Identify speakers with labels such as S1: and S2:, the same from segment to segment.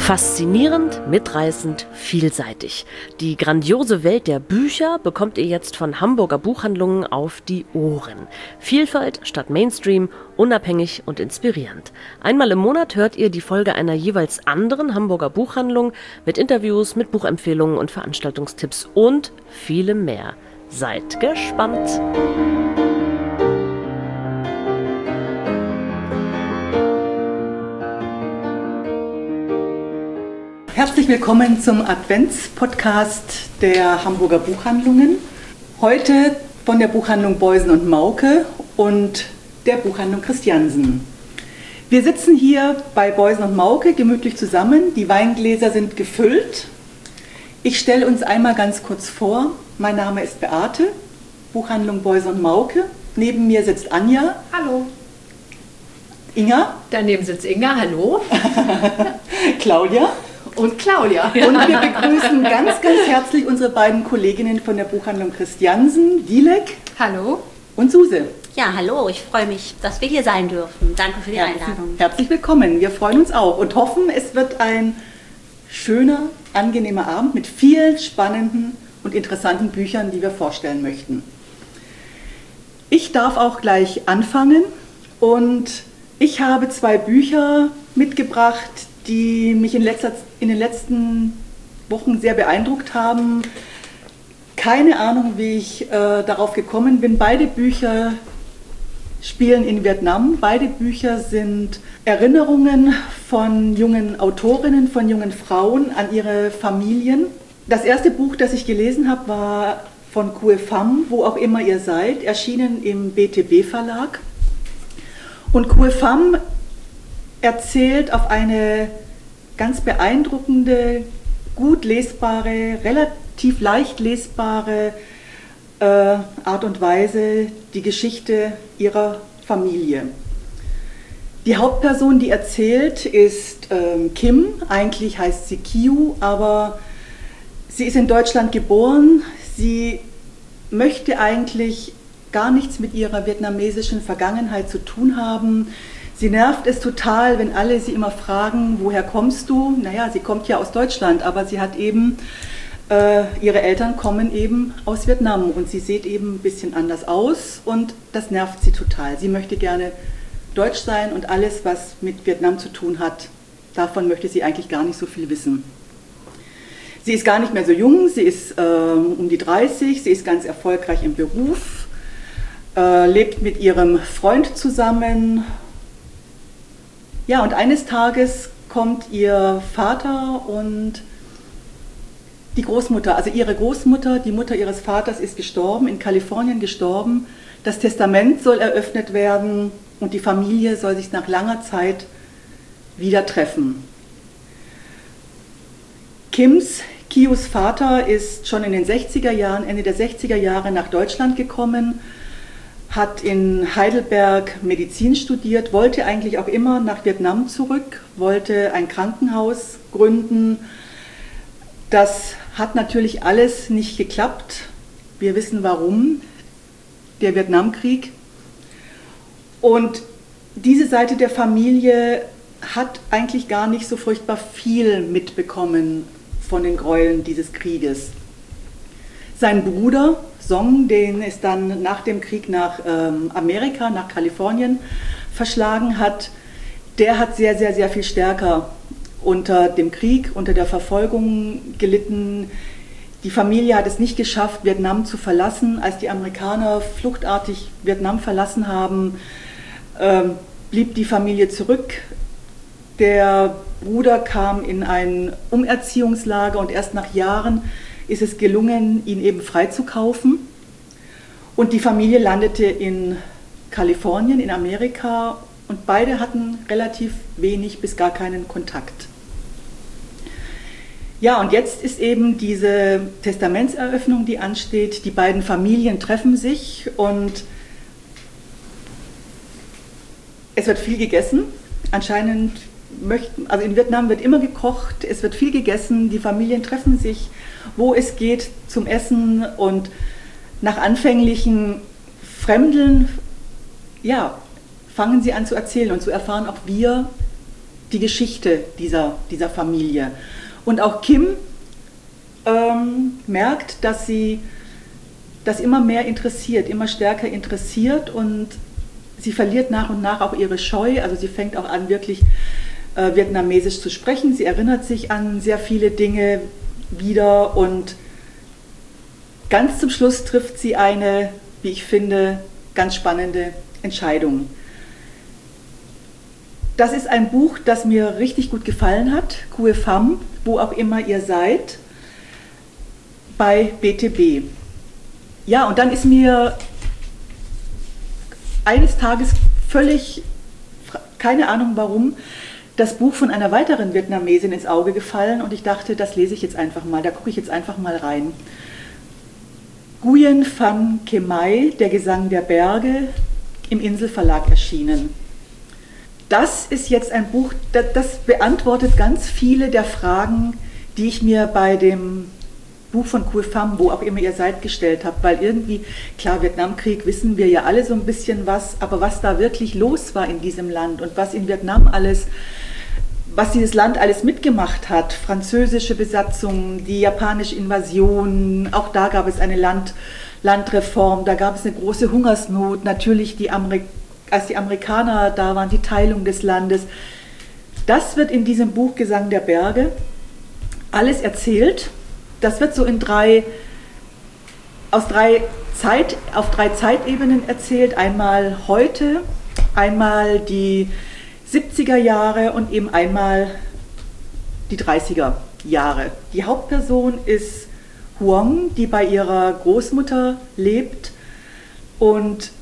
S1: Faszinierend, mitreißend, vielseitig. Die grandiose Welt der Bücher bekommt ihr jetzt von Hamburger Buchhandlungen auf die Ohren. Vielfalt statt Mainstream, unabhängig und inspirierend. Einmal im Monat hört ihr die Folge einer jeweils anderen Hamburger Buchhandlung mit Interviews, mit Buchempfehlungen und Veranstaltungstipps und vielem mehr. Seid gespannt!
S2: Herzlich willkommen zum Adventspodcast der Hamburger Buchhandlungen. Heute von der Buchhandlung Beusen und Mauke und der Buchhandlung Christiansen. Wir sitzen hier bei Beusen und Mauke gemütlich zusammen. Die Weingläser sind gefüllt. Ich stelle uns einmal ganz kurz vor. Mein Name ist Beate, Buchhandlung Beusen und Mauke. Neben mir sitzt Anja.
S3: Hallo.
S2: Inga.
S3: Daneben sitzt Inga. Hallo.
S2: Claudia.
S3: Und Claudia.
S2: Und wir begrüßen ganz, ganz herzlich unsere beiden Kolleginnen von der Buchhandlung Christiansen, Dilek.
S3: Hallo.
S2: Und Suse.
S4: Ja, hallo, ich freue mich, dass wir hier sein dürfen. Danke für die Einladung.
S2: Herzlich willkommen, wir freuen uns auch und hoffen, es wird ein schöner, angenehmer Abend mit vielen spannenden und interessanten Büchern, die wir vorstellen möchten. Ich darf auch gleich anfangen und ich habe 2 Bücher mitgebracht, die mich in den letzten Wochen sehr beeindruckt haben. Keine Ahnung, wie ich darauf gekommen bin. Beide Bücher spielen in Vietnam. Beide Bücher sind Erinnerungen von jungen Autorinnen, von jungen Frauen an ihre Familien. Das erste Buch, das ich gelesen habe, war von Kue Pham, wo auch immer ihr seid, erschienen im BTB Verlag. Und Kue Pham erzählt auf eine ganz beeindruckende, gut lesbare, relativ leicht lesbare Art und Weise die Geschichte ihrer Familie. Die Hauptperson, die erzählt, ist Kim. Eigentlich heißt sie Kiu, aber sie ist in Deutschland geboren. Sie möchte eigentlich gar nichts mit ihrer vietnamesischen Vergangenheit zu tun haben. Sie nervt es total, wenn alle sie immer fragen, woher kommst du? Naja, sie kommt ja aus Deutschland, aber sie hat eben, ihre Eltern kommen eben aus Vietnam und sie sieht eben ein bisschen anders aus und das nervt sie total. Sie möchte gerne deutsch sein und alles, was mit Vietnam zu tun hat, davon möchte sie eigentlich gar nicht so viel wissen. Sie ist gar nicht mehr so jung, sie ist um die 30, sie ist ganz erfolgreich im Beruf, lebt mit ihrem Freund zusammen. Ja, und eines Tages kommt ihr Vater und die Großmutter, also ihre Großmutter, die Mutter ihres Vaters ist gestorben, in Kalifornien gestorben. Das Testament soll eröffnet werden und die Familie soll sich nach langer Zeit wieder treffen. Kius Vater ist schon in den 60er Jahren, Ende der 60er Jahre nach Deutschland gekommen, hat in Heidelberg Medizin studiert, wollte eigentlich auch immer nach Vietnam zurück, wollte ein Krankenhaus gründen. Das hat natürlich alles nicht geklappt. Wir wissen warum, der Vietnamkrieg. Und diese Seite der Familie hat eigentlich gar nicht so furchtbar viel mitbekommen von den Gräueln dieses Krieges. Sein Bruder Song, den es dann nach dem Krieg nach Amerika, nach Kalifornien verschlagen hat, der hat sehr, sehr, sehr viel stärker unter dem Krieg, unter der Verfolgung gelitten. Die Familie hat es nicht geschafft, Vietnam zu verlassen. Als die Amerikaner fluchtartig Vietnam verlassen haben, blieb die Familie zurück. Der Bruder kam in ein Umerziehungslager und erst nach Jahren ist es gelungen, ihn eben freizukaufen. Und die Familie landete in Kalifornien, in Amerika, und beide hatten relativ wenig bis gar keinen Kontakt. Ja, und jetzt ist eben diese Testamentseröffnung, die ansteht. Die beiden Familien treffen sich und es wird viel gegessen. Anscheinend also in Vietnam wird immer gekocht, es wird viel gegessen, die Familien treffen sich, wo es geht, zum Essen, und nach anfänglichen Fremdeln, ja, fangen sie an zu erzählen und so erfahren auch wir die Geschichte dieser Familie. Und auch Kim merkt, dass sie das immer mehr interessiert, immer stärker interessiert, und sie verliert nach und nach auch ihre Scheu. Also sie fängt auch an, wirklich Vietnamesisch zu sprechen. Sie erinnert sich an sehr viele Dinge wieder, und ganz zum Schluss trifft sie eine, wie ich finde, ganz spannende Entscheidung. Das ist ein Buch, das mir richtig gut gefallen hat, Kue Pham, wo auch immer ihr seid, bei BTB. Ja, und dann ist mir eines Tages völlig, keine Ahnung warum, das Buch von einer weiteren Vietnamesin ins Auge gefallen, und ich dachte, das lese ich jetzt einfach mal, da gucke ich jetzt einfach mal rein. Nguyen Phan Ke Mai, Der Gesang der Berge, im Inselverlag erschienen. Das ist jetzt ein Buch, das beantwortet ganz viele der Fragen, die ich mir bei dem Buch von Kue Pham, wo auch immer ihr seid, gestellt habe, weil irgendwie, klar, Vietnamkrieg wissen wir ja alle so ein bisschen was, aber was da wirklich los war in diesem Land und was in Vietnam alles, was dieses Land alles mitgemacht hat, französische Besatzung, die japanische Invasion, auch da gab es eine Landreform, da gab es eine große Hungersnot, natürlich als die Amerikaner da waren, die Teilung des Landes. Das wird in diesem Buch Gesang der Berge alles erzählt. Das wird so auf drei Zeitebenen erzählt. Einmal heute, einmal die 70er Jahre und eben einmal die 30er Jahre. Die Hauptperson ist Huong, die bei ihrer Großmutter lebt, und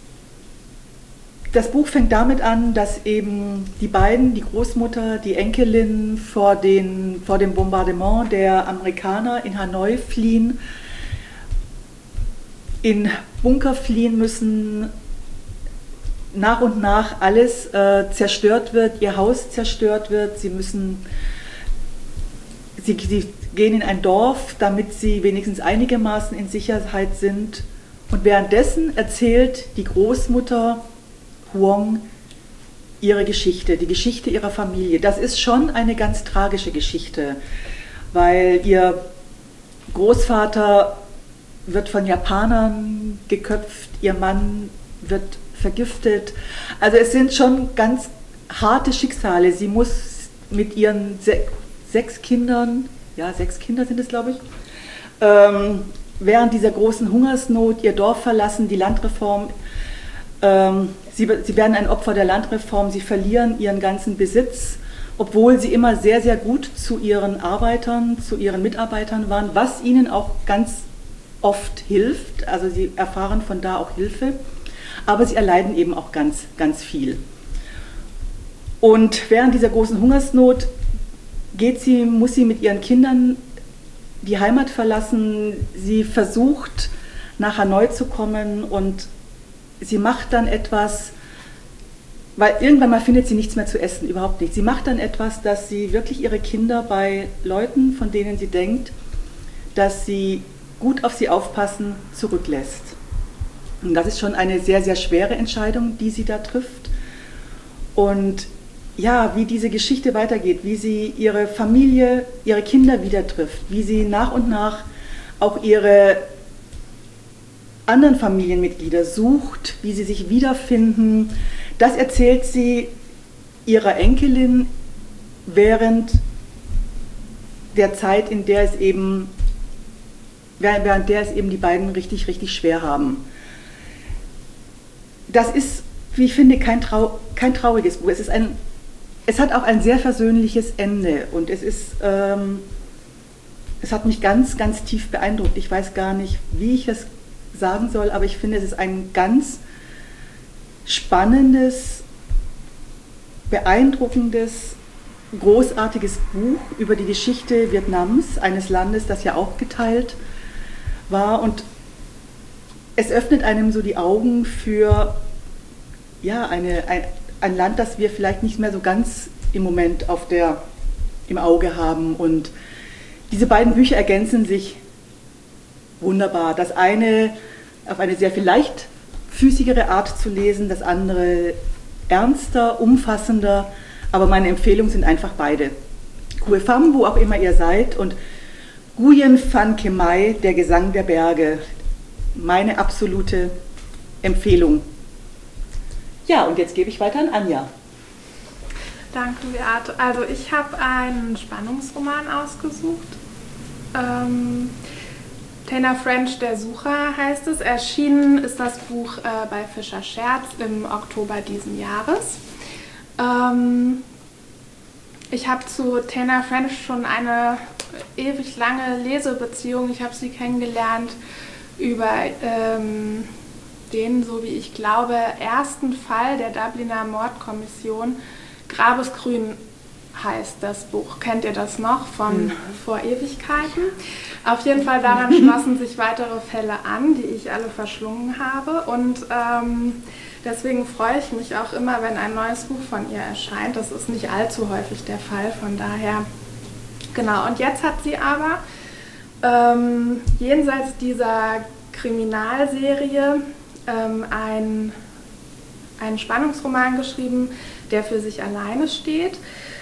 S2: das Buch fängt damit an, dass eben die beiden, die Großmutter, die Enkelin, vor dem Bombardement der Amerikaner in Hanoi fliehen, in Bunker fliehen müssen, nach und nach alles zerstört wird, ihr Haus zerstört wird, sie gehen in ein Dorf, damit sie wenigstens einigermaßen in Sicherheit sind, und währenddessen erzählt die Großmutter Huong ihre Geschichte, die Geschichte ihrer Familie. Das ist schon eine ganz tragische Geschichte, weil ihr Großvater wird von Japanern geköpft, ihr Mann wird vergiftet. Also es sind schon ganz harte Schicksale. Sie muss mit ihren 6 Kindern, 6 Kinder sind es, glaube ich, während dieser großen Hungersnot ihr Dorf verlassen, die Landreform. Sie werden ein Opfer der Landreform, sie verlieren ihren ganzen Besitz, obwohl sie immer sehr, sehr gut zu ihren Mitarbeitern waren, was ihnen auch ganz oft hilft. Also sie erfahren von da auch Hilfe, aber sie erleiden eben auch ganz, ganz viel. Und während dieser großen Hungersnot muss sie mit ihren Kindern die Heimat verlassen. Sie versucht, nach Hanoi zu kommen, und sie macht dann etwas, weil irgendwann mal findet sie nichts mehr zu essen, überhaupt nicht. Sie macht dann etwas, dass sie wirklich ihre Kinder bei Leuten, von denen sie denkt, dass sie gut auf sie aufpassen, zurücklässt. Und das ist schon eine sehr, sehr schwere Entscheidung, die sie da trifft. Und ja, wie diese Geschichte weitergeht, wie sie ihre Familie, ihre Kinder wieder trifft, wie sie nach und nach auch ihre anderen Familienmitglieder sucht, wie sie sich wiederfinden. Das erzählt sie ihrer Enkelin während der Zeit, während der es eben die beiden richtig, richtig schwer haben. Das ist, wie ich finde, kein trauriges Buch. Es hat auch ein sehr versöhnliches Ende, und es hat mich ganz, ganz tief beeindruckt. Ich weiß gar nicht, wie ich es sagen soll, aber ich finde, es ist ein ganz spannendes, beeindruckendes, großartiges Buch über die Geschichte Vietnams, eines Landes, das ja auch geteilt war, und es öffnet einem so die Augen für ein Land, das wir vielleicht nicht mehr so ganz im Moment im Auge haben, und diese beiden Bücher ergänzen sich wunderbar. Das eine auf eine sehr viel leichtfüßigere Art zu lesen, das andere ernster, umfassender, aber meine Empfehlungen sind einfach beide. Kue Pham, wo auch immer ihr seid, und Nguyen Phan Khmer, der Gesang der Berge. Meine absolute Empfehlung. Ja, und jetzt gebe ich weiter an Anja.
S5: Danke, Beate. Also ich habe einen Spannungsroman ausgesucht. Tana French, der Sucher heißt es. Erschienen ist das Buch bei Fischer Scherz im Oktober diesen Jahres. Ich habe zu Tana French schon eine ewig lange Lesebeziehung. Ich habe sie kennengelernt über den, so wie ich glaube, ersten Fall der Dubliner Mordkommission. Grabesgrün heißt das Buch. Kennt ihr das noch von vor Ewigkeiten? Auf jeden Fall daran schlossen sich weitere Fälle an, die ich alle verschlungen habe. Und deswegen freue ich mich auch immer, wenn ein neues Buch von ihr erscheint. Das ist nicht allzu häufig der Fall, von daher. Genau, und jetzt hat sie aber jenseits dieser Kriminalserie einen Spannungsroman geschrieben, der für sich alleine steht.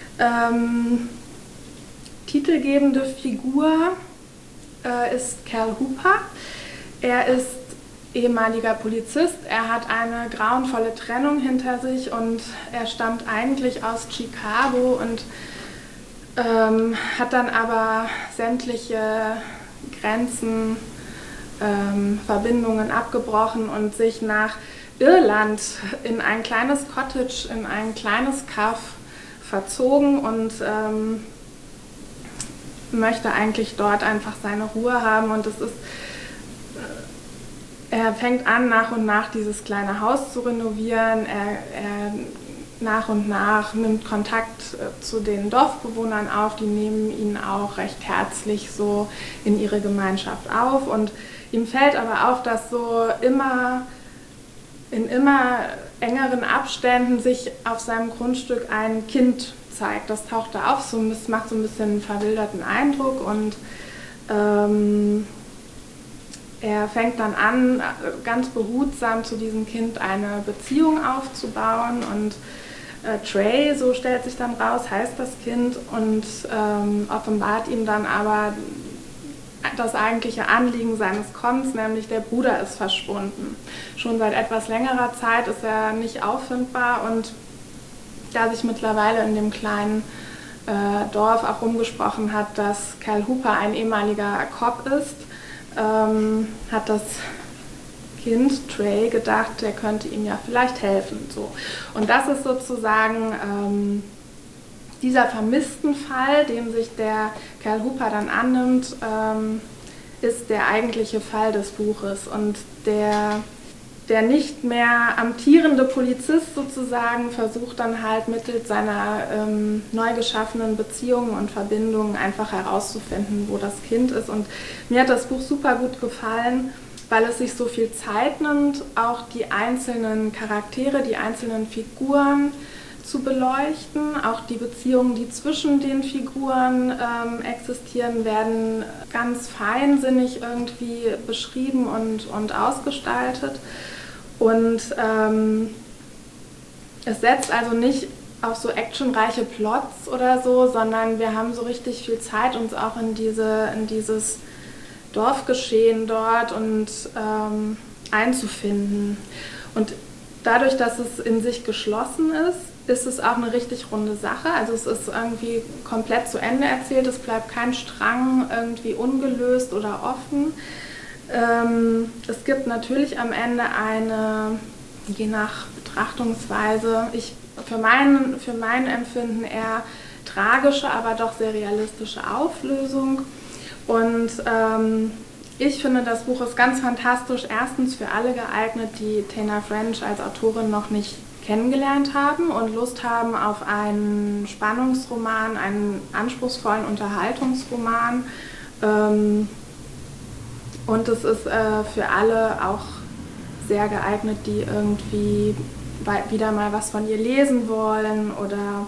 S5: Titelgebende Figur ist Cal Hooper. Er ist ehemaliger Polizist. Er hat eine grauenvolle Trennung hinter sich und er stammt eigentlich aus Chicago und hat dann aber sämtliche Grenzen, Verbindungen abgebrochen und sich nach Irland in ein kleines Cottage, in ein kleines Kaff verzogen und möchte eigentlich dort einfach seine Ruhe haben. Und er fängt an, nach und nach dieses kleine Haus zu renovieren. Er nach und nach nimmt Kontakt zu den Dorfbewohnern auf. Die nehmen ihn auch recht herzlich so in ihre Gemeinschaft auf. Und ihm fällt aber auf, dass so in immer engeren Abständen sich auf seinem Grundstück ein Kind zeigt. Das taucht da auf, das macht so ein bisschen einen verwilderten Eindruck und er fängt dann an, ganz behutsam zu diesem Kind eine Beziehung aufzubauen und Trey, so stellt sich dann raus, heißt das Kind und offenbart ihm dann aber das eigentliche Anliegen seines Kommens, nämlich der Bruder ist verschwunden. Schon seit etwas längerer Zeit ist er nicht auffindbar und da sich mittlerweile in dem kleinen Dorf auch rumgesprochen hat, dass Cal Hooper ein ehemaliger Cop ist, hat das Kind Trey gedacht, der könnte ihm ja vielleicht helfen. So. Und das ist sozusagen dieser vermissten Fall, dem sich der Cal Hooper dann annimmt, ist der eigentliche Fall des Buches. Und der nicht mehr amtierende Polizist sozusagen versucht dann halt mittels seiner neu geschaffenen Beziehungen und Verbindungen einfach herauszufinden, wo das Kind ist. Und mir hat das Buch super gut gefallen, weil es sich so viel Zeit nimmt, auch die einzelnen Charaktere, die einzelnen Figuren zu beleuchten. Auch die Beziehungen, die zwischen den Figuren existieren, werden ganz feinsinnig irgendwie beschrieben und ausgestaltet. Und es setzt also nicht auf so actionreiche Plots oder so, sondern wir haben so richtig viel Zeit, uns auch in dieses Dorfgeschehen dort und einzufinden. Und dadurch, dass es in sich geschlossen ist es auch eine richtig runde Sache. Also es ist irgendwie komplett zu Ende erzählt, es bleibt kein Strang irgendwie ungelöst oder offen. Es gibt natürlich am Ende eine, je nach Betrachtungsweise, für mein Empfinden eher tragische, aber doch sehr realistische Auflösung. Und ich finde, das Buch ist ganz fantastisch. Erstens für alle geeignet, die Tana French als Autorin noch nicht kennengelernt haben und Lust haben auf einen Spannungsroman, einen anspruchsvollen Unterhaltungsroman. Und es ist für alle auch sehr geeignet, die irgendwie wieder mal was von ihr lesen wollen oder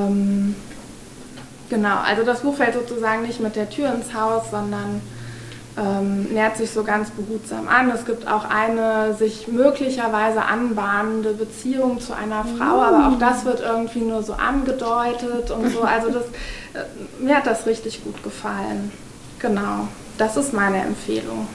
S5: genau, also das Buch fällt sozusagen nicht mit der Tür ins Haus, sondern nähert sich so ganz behutsam an. Es gibt auch eine sich möglicherweise anbahnende Beziehung zu einer Frau, aber auch das wird irgendwie nur so angedeutet und so. Also mir hat das richtig gut gefallen. Genau, das ist meine Empfehlung.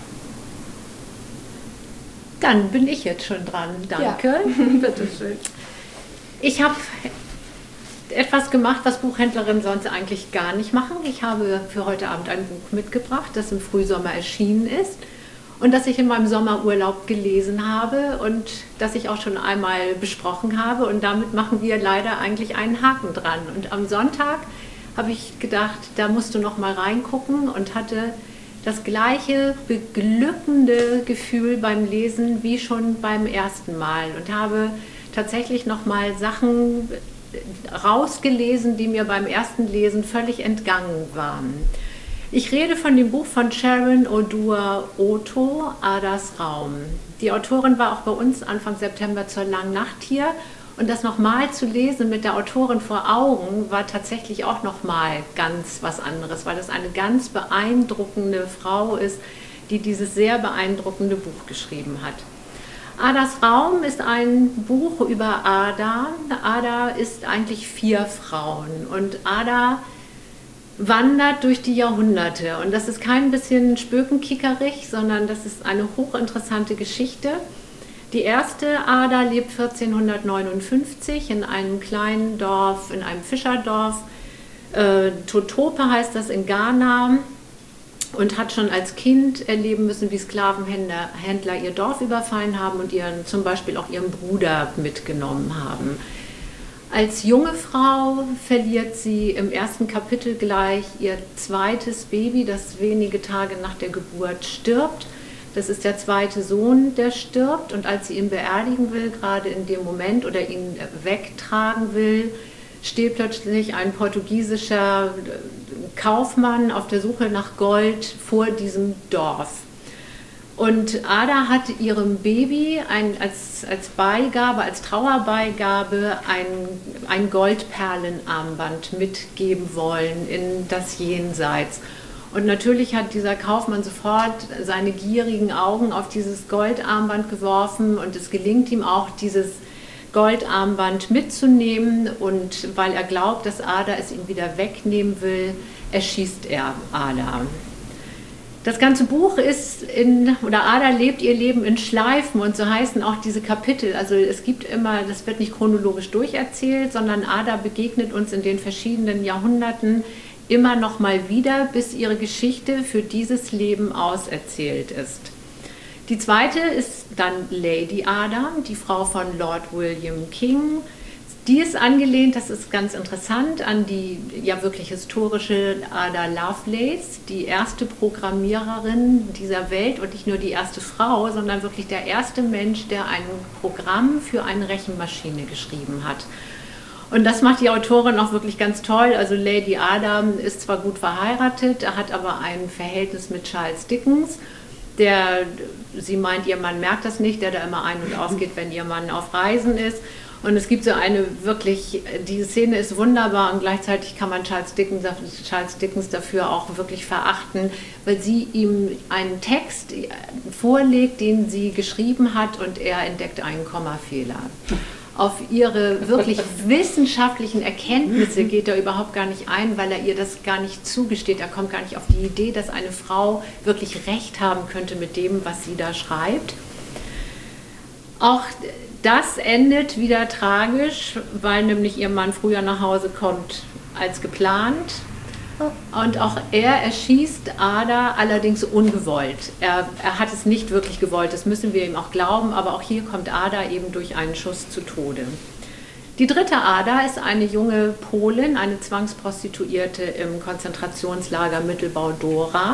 S3: Dann bin ich jetzt schon dran. Danke.
S5: Ja. Bitteschön.
S3: Ich habe etwas gemacht, was Buchhändlerinnen sonst eigentlich gar nicht machen. Ich habe für heute Abend ein Buch mitgebracht, das im Frühsommer erschienen ist und das ich in meinem Sommerurlaub gelesen habe und das ich auch schon einmal besprochen habe. Und damit machen wir leider eigentlich einen Haken dran. Und am Sonntag habe ich gedacht, da musst du noch mal reingucken und hatte das gleiche beglückende Gefühl beim Lesen wie schon beim ersten Mal und habe tatsächlich noch mal Sachen rausgelesen, die mir beim ersten Lesen völlig entgangen waren. Ich rede von dem Buch von Sharon Oduor-Otto, Adas Raum. Die Autorin war auch bei uns Anfang September zur Langen Nacht hier und das nochmal zu lesen mit der Autorin vor Augen war tatsächlich auch nochmal ganz was anderes, weil das eine ganz beeindruckende Frau ist, die dieses sehr beeindruckende Buch geschrieben hat. Adas Raum ist ein Buch über Ada. Ada ist eigentlich 4 Frauen und Ada wandert durch die Jahrhunderte. Und das ist kein bisschen spökenkickerig, sondern das ist eine hochinteressante Geschichte. Die erste Ada lebt 1459 in einem kleinen Dorf, in einem Fischerdorf. Totope heißt das in Ghana. Und hat schon als Kind erleben müssen, wie Sklavenhändler ihr Dorf überfallen haben und zum Beispiel auch ihren Bruder mitgenommen haben. Als junge Frau verliert sie im ersten Kapitel gleich ihr zweites Baby, das wenige Tage nach der Geburt stirbt. Das ist der zweite Sohn, der stirbt. Und als sie ihn beerdigen will, gerade in dem Moment, oder ihn wegtragen will, steht plötzlich ein portugiesischer Kaufmann auf der Suche nach Gold vor diesem Dorf. Und Ada hat ihrem Baby als Beigabe, als Trauerbeigabe ein Goldperlenarmband mitgeben wollen in das Jenseits. Und natürlich hat dieser Kaufmann sofort seine gierigen Augen auf dieses Goldarmband geworfen und es gelingt ihm auch, dieses Goldarmband mitzunehmen, und weil er glaubt, dass Ada es ihm wieder wegnehmen will, erschießt er Ada. Das ganze Buch Ada lebt ihr Leben in Schleifen, und so heißen auch diese Kapitel. Also es gibt immer, das wird nicht chronologisch durcherzählt, sondern Ada begegnet uns in den verschiedenen Jahrhunderten immer noch mal wieder, bis ihre Geschichte für dieses Leben auserzählt ist. Die zweite ist dann Lady Ada, die Frau von Lord William King. Die ist angelehnt, das ist ganz interessant, an die ja wirklich historische Ada Lovelace, die erste Programmiererin dieser Welt, und nicht nur die erste Frau, sondern wirklich der erste Mensch, der ein Programm für eine Rechenmaschine geschrieben hat. Und das macht die Autorin auch wirklich ganz toll. Also Lady Ada ist zwar gut verheiratet, hat aber ein Verhältnis mit Charles Dickens. Sie meint, ihr Mann merkt das nicht, der da immer ein- und ausgeht, wenn ihr Mann auf Reisen ist. Und es gibt so die Szene ist wunderbar, und gleichzeitig kann man Charles Dickens dafür auch wirklich verachten, weil sie ihm einen Text vorlegt, den sie geschrieben hat, und er entdeckt einen Kommafehler. Auf ihre wirklich wissenschaftlichen Erkenntnisse geht er überhaupt gar nicht ein, weil er ihr das gar nicht zugesteht. Er kommt gar nicht auf die Idee, dass eine Frau wirklich recht haben könnte mit dem, was sie da schreibt. Auch das endet wieder tragisch, weil nämlich ihr Mann früher nach Hause kommt als geplant. Und auch er erschießt Ada, allerdings ungewollt. Er hat es nicht wirklich gewollt, das müssen wir ihm auch glauben, aber auch hier kommt Ada eben durch einen Schuss zu Tode. Die dritte Ada ist eine junge Polin, eine Zwangsprostituierte im Konzentrationslager Mittelbau-Dora,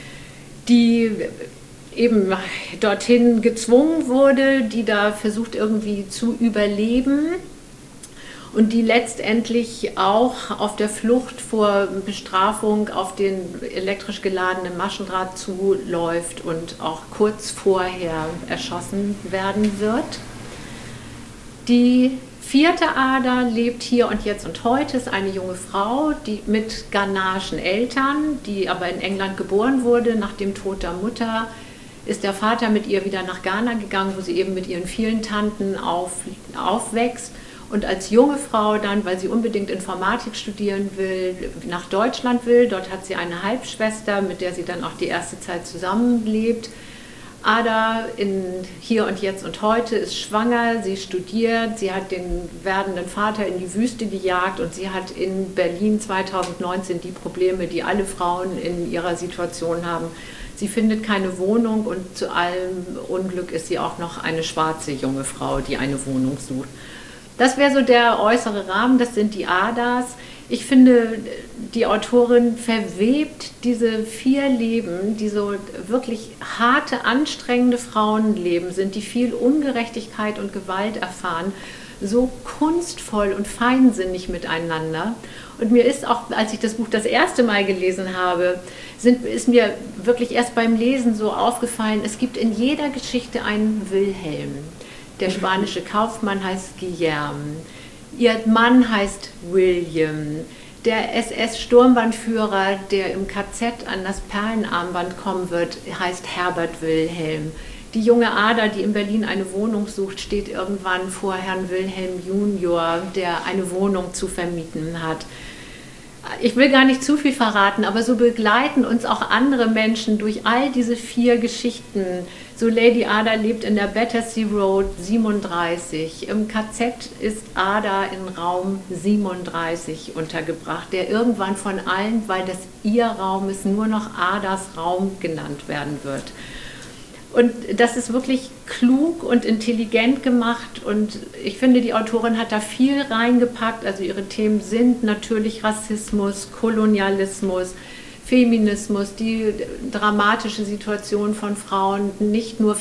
S3: die eben dorthin gezwungen wurde, die da versucht irgendwie zu überleben. Und die letztendlich auch auf der Flucht vor Bestrafung auf den elektrisch geladenen Maschendraht zuläuft und auch kurz vorher erschossen werden wird. Die 4. Ader lebt hier und jetzt und heute, ist eine junge Frau, die mit ghanaischen Eltern, die aber in England geboren wurde. Nach dem Tod der Mutter ist der Vater mit ihr wieder nach Ghana gegangen, wo sie eben mit ihren vielen Tanten aufwächst. Und als junge Frau dann, weil sie unbedingt Informatik studieren will, nach Deutschland will. Dort hat sie eine Halbschwester, mit der sie dann auch die erste Zeit zusammenlebt. Ada in Hier und Jetzt und Heute ist schwanger, sie studiert, sie hat den werdenden Vater in die Wüste gejagt und sie hat in Berlin 2019 die Probleme, die alle Frauen in ihrer Situation haben. Sie findet keine Wohnung und zu allem Unglück ist sie auch noch eine schwarze junge Frau, die eine Wohnung sucht. Das wäre so der äußere Rahmen, das sind die Adas. Ich finde, die Autorin verwebt diese 4 Leben, die so wirklich harte, anstrengende Frauenleben sind, die viel Ungerechtigkeit und Gewalt erfahren, so kunstvoll und feinsinnig miteinander. Und mir ist auch, als ich das Buch das erste Mal gelesen habe, ist mir wirklich erst beim Lesen so aufgefallen, es gibt in jeder Geschichte einen Wilhelm. Der spanische Kaufmann heißt Guillermo, ihr Mann heißt William, der SS-Sturmbannführer, der im KZ an das Perlenarmband kommen wird, heißt Herbert Wilhelm. Die junge Ada, die in Berlin eine Wohnung sucht, steht irgendwann vor Herrn Wilhelm Junior, der eine Wohnung zu vermieten hat. Ich will gar nicht zu viel verraten, aber so begleiten uns auch andere Menschen durch all diese 4 Geschichten. So Lady Ada lebt in der Battersea Road 37. Im KZ ist Ada in Raum 37 untergebracht, der irgendwann von allen, weil das ihr Raum ist, nur noch Adas Raum genannt werden wird. Und das ist wirklich klug und intelligent gemacht und ich finde, die Autorin hat da viel reingepackt. Also ihre Themen sind natürlich Rassismus, Kolonialismus, Feminismus, die dramatische Situation von Frauen, nicht nur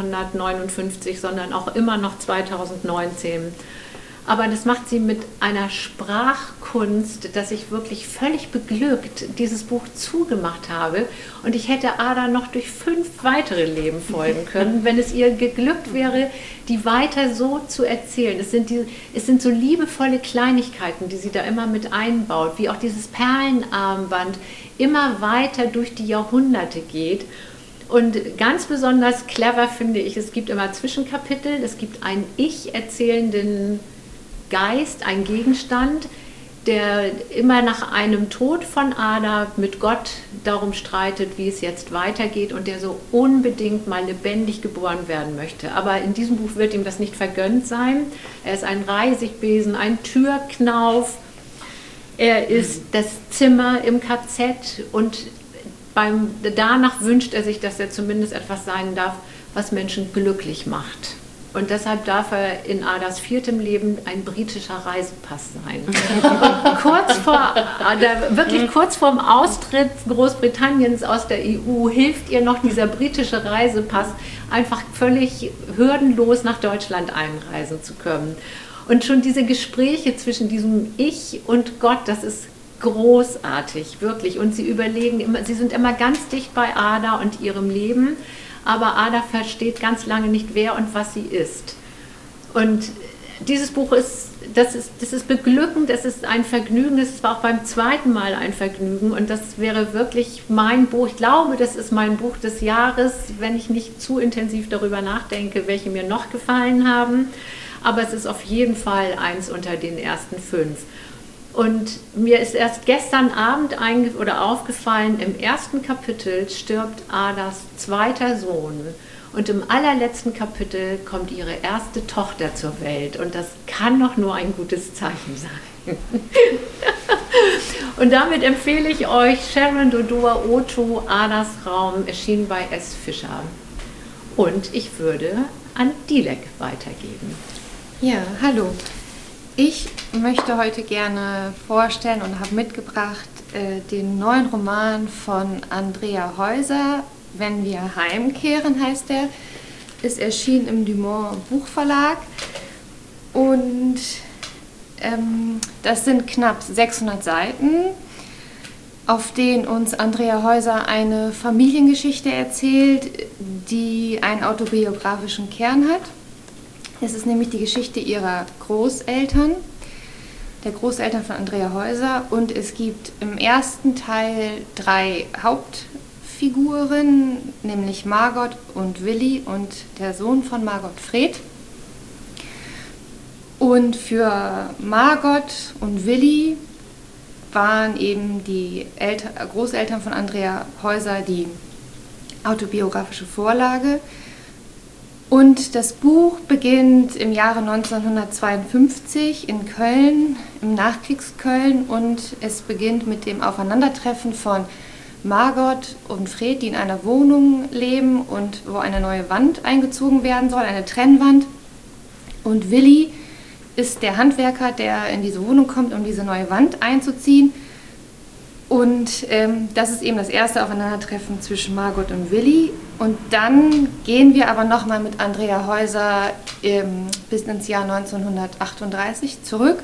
S3: 1459, sondern auch immer noch 2019. Aber das macht sie mit einer Sprachkunst, dass ich wirklich völlig beglückt dieses Buch zugemacht habe. Und ich hätte Ada noch durch 5 weitere Leben folgen können, wenn es ihr geglückt wäre, die weiter so zu erzählen. Es sind so liebevolle Kleinigkeiten, die sie da immer mit einbaut, wie auch dieses Perlenarmband immer weiter durch die Jahrhunderte geht. Und ganz besonders clever finde ich, es gibt immer Zwischenkapitel, es gibt einen ich-erzählenden Geist, ein Gegenstand, der immer nach einem Tod von Ada mit Gott darum streitet, wie es jetzt weitergeht und der so unbedingt mal lebendig geboren werden möchte. Aber in diesem Buch wird ihm das nicht vergönnt sein. Er ist ein Reisigbesen, ein Türknauf, er ist das Zimmer im KZ und danach wünscht er sich, dass er zumindest etwas sein darf, was Menschen glücklich macht. Und deshalb darf er in Adas 4. Leben ein britischer Reisepass sein. Und kurz vorm Austritt Großbritanniens aus der EU hilft ihr noch dieser britische Reisepass, einfach völlig hürdenlos nach Deutschland einreisen zu können. Und schon diese Gespräche zwischen diesem Ich und Gott, das ist großartig, wirklich. Und sie sind immer ganz dicht bei Ada und ihrem Leben. Aber Ada versteht ganz lange nicht, wer und was sie ist. Und dieses Buch ist beglückend, es ist ein Vergnügen, es war auch beim 2. Mal ein Vergnügen und das wäre wirklich mein Buch. Ich glaube, das ist mein Buch des Jahres, wenn ich nicht zu intensiv darüber nachdenke, welche mir noch gefallen haben. Aber es ist auf jeden Fall eins unter den ersten 5. Und mir ist erst gestern Abend aufgefallen, im 1. Kapitel stirbt Adas 2. Sohn und im allerletzten Kapitel kommt ihre erste Tochter zur Welt und das kann doch nur ein gutes Zeichen sein. Und damit empfehle ich euch Sharon Dodua Otto, Adas Raum, erschienen bei S. Fischer. Und ich würde an Dilek weitergeben.
S6: Ja, hallo. Ich möchte heute gerne vorstellen und habe mitgebracht den neuen Roman von Andrea Heuser, Wenn wir heimkehren heißt der, ist erschienen im Dumont Buchverlag und das sind knapp 600 Seiten, auf denen uns Andrea Heuser eine Familiengeschichte erzählt, die einen autobiografischen Kern hat. Es ist nämlich die Geschichte ihrer Großeltern, der Großeltern von Andrea Heuser. Und es gibt im ersten Teil 3 Hauptfiguren, nämlich Margot und Willi und der Sohn von Margot, Fred. Und für Margot und Willi waren eben die Großeltern von Andrea Heuser die autobiografische Vorlage. Und das Buch beginnt im Jahre 1952 in Köln, im Nachkriegsköln, und es beginnt mit dem Aufeinandertreffen von Margot und Fred, die in einer Wohnung leben und wo eine neue Wand eingezogen werden soll, eine Trennwand. Und Willi ist der Handwerker, der in diese Wohnung kommt, um diese neue Wand einzuziehen. Und das ist eben das erste Aufeinandertreffen zwischen Margot und Willi. Und dann gehen wir aber nochmal mit Andrea Heuser bis ins Jahr 1938 zurück.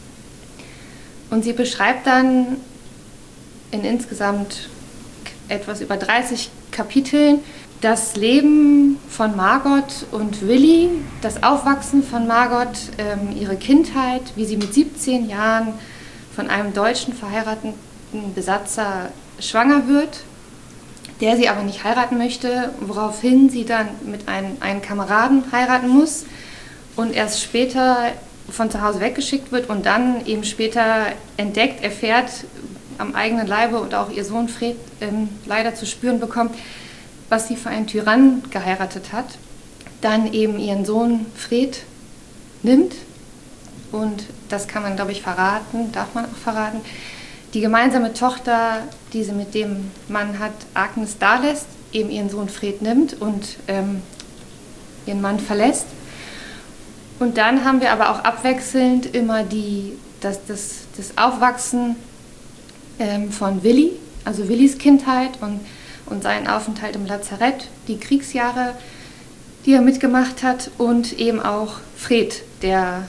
S6: Und sie beschreibt dann in insgesamt etwas über 30 Kapiteln das Leben von Margot und Willi, das Aufwachsen von Margot, ihre Kindheit, wie sie mit 17 Jahren von einem deutschen verheirateten Besatzer schwanger wird, der sie aber nicht heiraten möchte, woraufhin sie dann mit einem Kameraden heiraten muss und erst später von zu Hause weggeschickt wird und dann eben später entdeckt, erfährt am eigenen Leibe und auch ihr Sohn Fred leider zu spüren bekommt, was sie für einen Tyrann geheiratet hat, dann eben ihren Sohn Fred nimmt, und das kann man, glaube ich, verraten, darf man auch verraten, die gemeinsame Tochter, die sie mit dem Mann hat, Agnes dalässt, eben ihren Sohn Fred nimmt und ihren Mann verlässt. Und dann haben wir aber auch abwechselnd immer das Aufwachsen von Willi, also Willis Kindheit und seinen Aufenthalt im Lazarett, die Kriegsjahre, die er mitgemacht hat, und eben auch Fred, der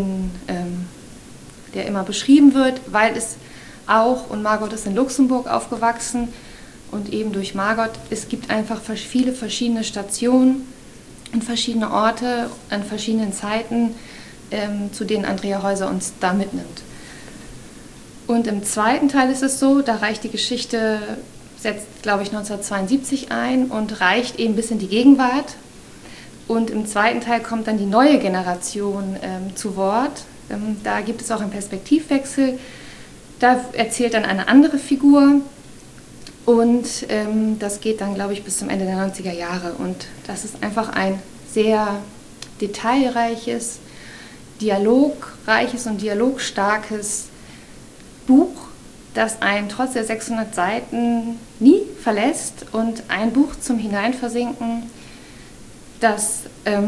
S6: immer beschrieben wird, weil es auch, und Margot ist in Luxemburg aufgewachsen, und eben durch Margot, es gibt einfach viele verschiedene Stationen und verschiedene Orte an verschiedenen Zeiten, zu denen Andrea Heuser uns da mitnimmt. Und im zweiten Teil ist es so, da reicht die Geschichte, setzt, glaube ich, 1972 ein und reicht eben bis in die Gegenwart. Und im zweiten Teil kommt dann die neue Generation zu Wort. Da gibt es auch einen Perspektivwechsel. Da erzählt dann eine andere Figur. Und das geht dann, glaube ich, bis zum Ende der 90er Jahre. Und das ist einfach ein sehr detailreiches, dialogreiches und dialogstarkes Buch, das einen trotz der 600 Seiten nie verlässt, und ein Buch zum Hineinversinken, das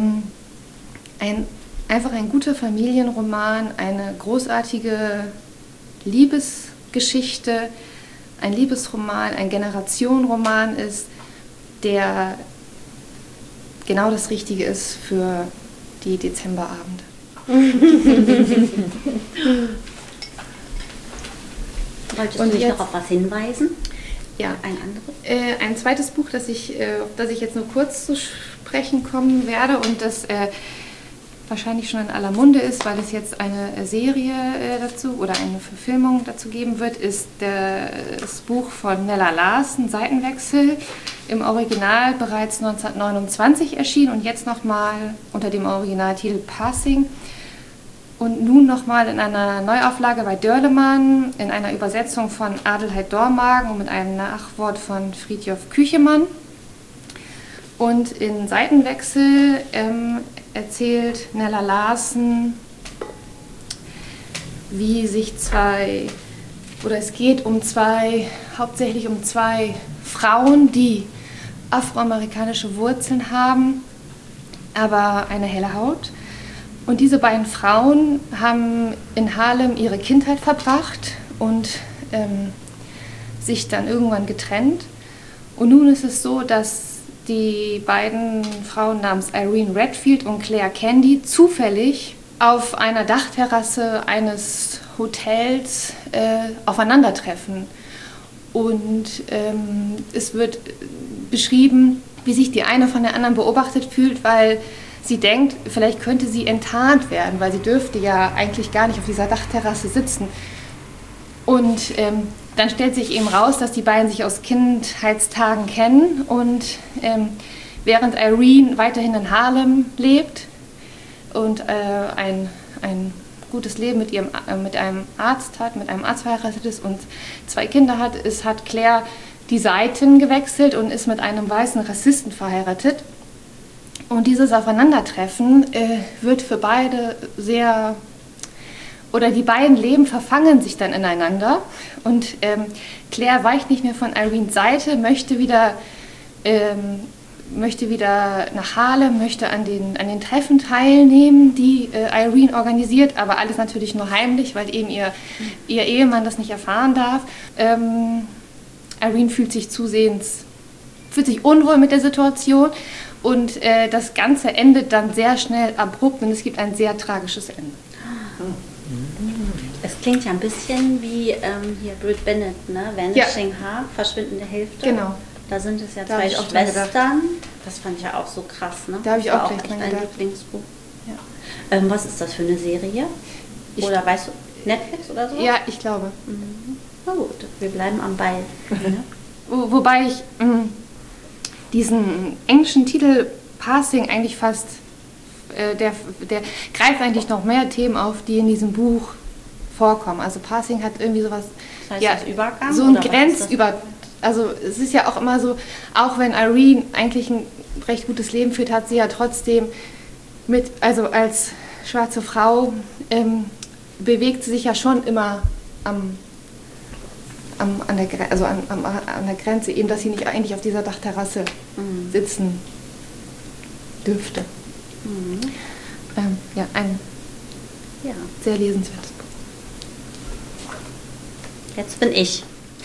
S6: einfach ein guter Familienroman, eine großartige Liebesgeschichte, ein Liebesroman, ein Generationenroman ist, der genau das Richtige ist für die Dezemberabende.
S4: Wolltest du mich noch auf was hinweisen?
S6: Ja,
S4: ein anderes?
S6: Ein zweites Buch, auf das ich jetzt nur kurz zu sprechen kommen werde und das wahrscheinlich schon in aller Munde ist, weil es jetzt eine Serie dazu oder eine Verfilmung dazu geben wird, ist das Buch von Nella Larsen, Seitenwechsel, im Original bereits 1929 erschienen und jetzt nochmal unter dem Originaltitel Passing. Und nun nochmal in einer Neuauflage bei Dörlemann, in einer Übersetzung von Adelheid Dormagen und mit einem Nachwort von Fridtjof Küchemann. Und in Seitenwechsel erzählt Nella Larsen, wie sich es geht hauptsächlich um zwei Frauen, die afroamerikanische Wurzeln haben, aber eine helle Haut. Und diese beiden Frauen haben in Harlem ihre Kindheit verbracht und sich dann irgendwann getrennt. Und nun ist es so, dass die beiden Frauen namens Irene Redfield und Claire Candy zufällig auf einer Dachterrasse eines Hotels aufeinandertreffen. Und es wird beschrieben, wie sich die eine von der anderen beobachtet fühlt, weil sie denkt, vielleicht könnte sie enttarnt werden, weil sie dürfte ja eigentlich gar nicht auf dieser Dachterrasse sitzen. Und dann stellt sich eben raus, dass die beiden sich aus Kindheitstagen kennen und während Irene weiterhin in Harlem lebt und ein gutes Leben mit einem Arzt verheiratet ist und 2 Kinder hat, hat Claire die Seiten gewechselt und ist mit einem weißen Rassisten verheiratet. Und dieses Aufeinandertreffen wird für beide die beiden Leben verfangen sich dann ineinander. Und Claire weicht nicht mehr von Irenes Seite, möchte wieder nach Harlem, möchte an den Treffen teilnehmen, die Irene organisiert, aber alles natürlich nur heimlich, weil eben ihr Ehemann das nicht erfahren darf. Irene fühlt sich unwohl mit der Situation und das Ganze endet dann sehr schnell abrupt und es gibt ein sehr tragisches Ende.
S4: Es klingt ja ein bisschen wie hier Brit Bennett, ne? Vanishing Half, verschwindende Hälfte.
S6: Genau.
S4: Da sind es ja
S6: Da
S4: 2
S6: hab ich auch dran
S4: Schwestern. Das fand ich ja auch so krass, ne?
S6: Da habe ich
S4: Das war
S6: auch gleich
S4: echt
S6: dran
S4: ein
S6: gedacht.
S4: Lieblingsbuch.
S6: Ja.
S4: Was ist das für eine Serie? Oder weißt du, Netflix oder so?
S6: Ja, ich glaube.
S4: Na gut, wir bleiben am Ball. Ne?
S6: Wobei ich diesen englischen Titel Passing eigentlich fast, der greift eigentlich noch mehr Themen auf, die in diesem Buch vorkommen. Also Passing hat irgendwie sowas,
S4: Das heißt das Übergang?
S6: so ein
S4: oder was ist
S6: Grenzüber. Also es ist ja auch immer so, auch wenn Irene eigentlich ein recht gutes Leben führt, hat sie ja trotzdem also als schwarze Frau bewegt sie sich ja schon immer an der Grenze, eben, dass sie nicht eigentlich auf dieser Dachterrasse sitzen dürfte. Ein sehr lesenswertes Buch.
S4: Jetzt bin ich.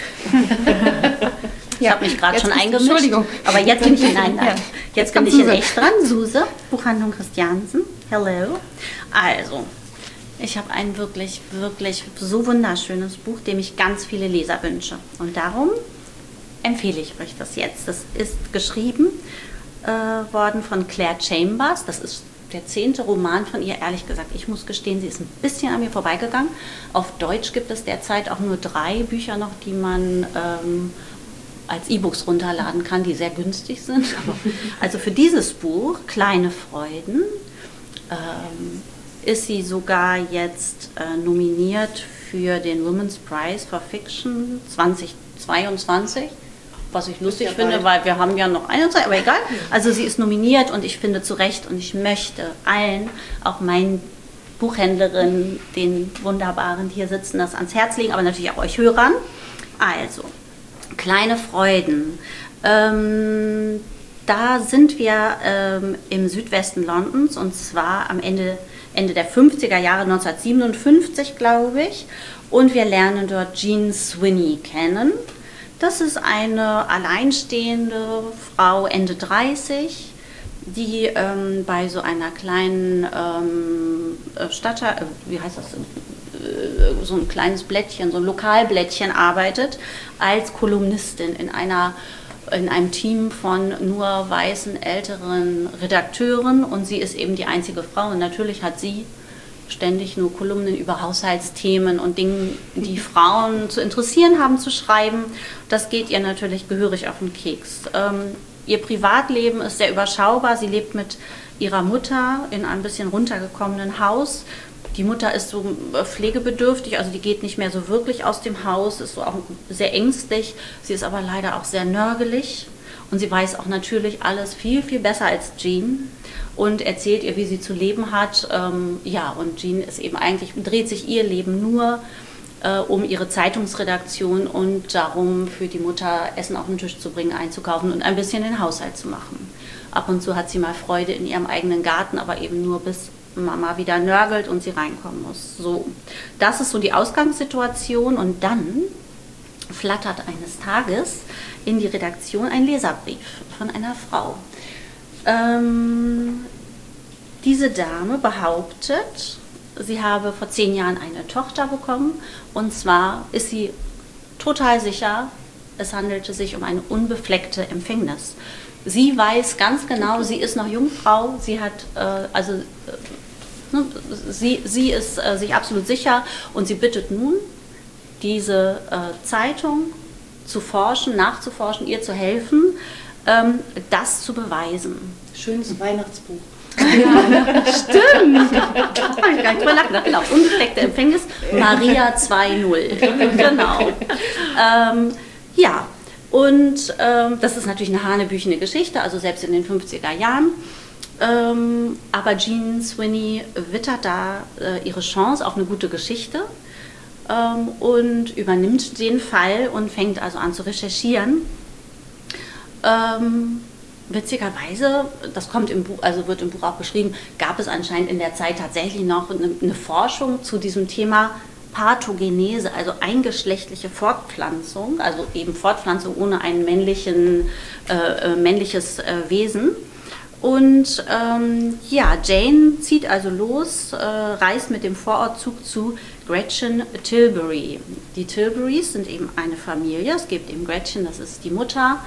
S4: Ich
S6: Ja,
S4: habe mich gerade
S6: jetzt
S4: schon
S6: bist du-
S4: eingemischt.
S6: Entschuldigung.
S4: Aber jetzt bin ich nein.
S6: Ja.
S4: Jetzt
S6: kommt
S4: bin ich in
S6: Suse.
S4: echt dran. Suse, Buchhandlung Christiansen. Hello. Also, ich habe ein wirklich, wirklich so wunderschönes Buch, dem ich ganz viele Leser wünsche. Und darum empfehle ich euch das jetzt. Das ist geschrieben worden von Claire Chambers. Das ist der 10. Roman von ihr. Ehrlich gesagt, ich muss gestehen, sie ist ein bisschen an mir vorbeigegangen. Auf Deutsch gibt es derzeit auch nur 3 Bücher noch, die man als E-Books runterladen kann, die sehr günstig sind. Also für dieses Buch, Kleine Freuden, ist sie sogar jetzt nominiert für den Women's Prize for Fiction 2022. Was ich lustig finde, weil wir haben ja noch eine Zeit, aber egal. Also sie ist nominiert und ich finde zu Recht und ich möchte allen, auch meinen Buchhändlerinnen, den Wunderbaren, die hier sitzen, das ans Herz legen, aber natürlich auch euch Hörern. Also, Kleine Freuden. Da sind wir im Südwesten Londons und zwar am Ende der 50er Jahre, 1957, glaube ich. Und wir lernen dort Jean Sweeney kennen. Das ist eine alleinstehende Frau, Ende 30, die bei so einer kleinen Stadtteil, wie heißt das, so ein kleines Blättchen, so ein Lokalblättchen arbeitet, als Kolumnistin in einem Team von nur weißen älteren Redakteuren und sie ist eben die einzige Frau und natürlich hat sie ständig nur Kolumnen über Haushaltsthemen und Dinge, die Frauen zu interessieren haben, zu schreiben. Das geht ihr natürlich gehörig auf den Keks. Ihr Privatleben ist sehr überschaubar. Sie lebt mit ihrer Mutter in einem bisschen runtergekommenen Haus. Die Mutter ist so pflegebedürftig, also die geht nicht mehr so wirklich aus dem Haus, ist so auch sehr ängstlich. Sie ist aber leider auch sehr nörgelig und sie weiß auch natürlich alles viel, viel besser als Jean und erzählt ihr, wie sie zu leben hat. Und Jean ist eben eigentlich, dreht sich ihr Leben nur um ihre Zeitungsredaktion und darum, für die Mutter Essen auf den Tisch zu bringen, einzukaufen und ein bisschen den Haushalt zu machen. Ab und zu hat sie mal Freude in ihrem eigenen Garten, aber eben nur bis Mama wieder nörgelt und sie reinkommen muss. So, das ist so die Ausgangssituation und dann flattert eines Tages in die Redaktion ein Leserbrief von einer Frau. Diese Dame behauptet, sie habe vor 10 Jahren eine Tochter bekommen und zwar ist sie total sicher, es handelte sich um eine unbefleckte Empfängnis. sie weiß ganz genau, sie ist noch Jungfrau, sie hat, sie ist sich absolut sicher und sie bittet nun, diese Zeitung zu forschen, nachzuforschen, ihr zu helfen, das zu beweisen.
S2: Schönes Weihnachtsbuch.
S4: Ja, stimmt. Habe ich gar nicht drüber nachgedacht. Genau, unbefleckte Empfängnis, Maria 2.0. Genau. Ja, und das ist natürlich eine hanebüchene Geschichte, also selbst in den 50er Jahren. Aber Jean Sweeney wittert da ihre Chance auf eine gute Geschichte und übernimmt den Fall und fängt also an zu recherchieren. Witzigerweise, das kommt im Buch, also wird im Buch auch beschrieben, gab es anscheinend in der Zeit tatsächlich noch eine Forschung zu diesem Thema Parthogenese, also eingeschlechtliche Fortpflanzung, also eben Fortpflanzung ohne ein männliches Wesen. Und ja, Jane zieht also los, reist mit dem Vorortzug zu Gretchen Tilbury. Die Tilburys sind eben eine Familie, es gibt eben Gretchen, das ist die Mutter.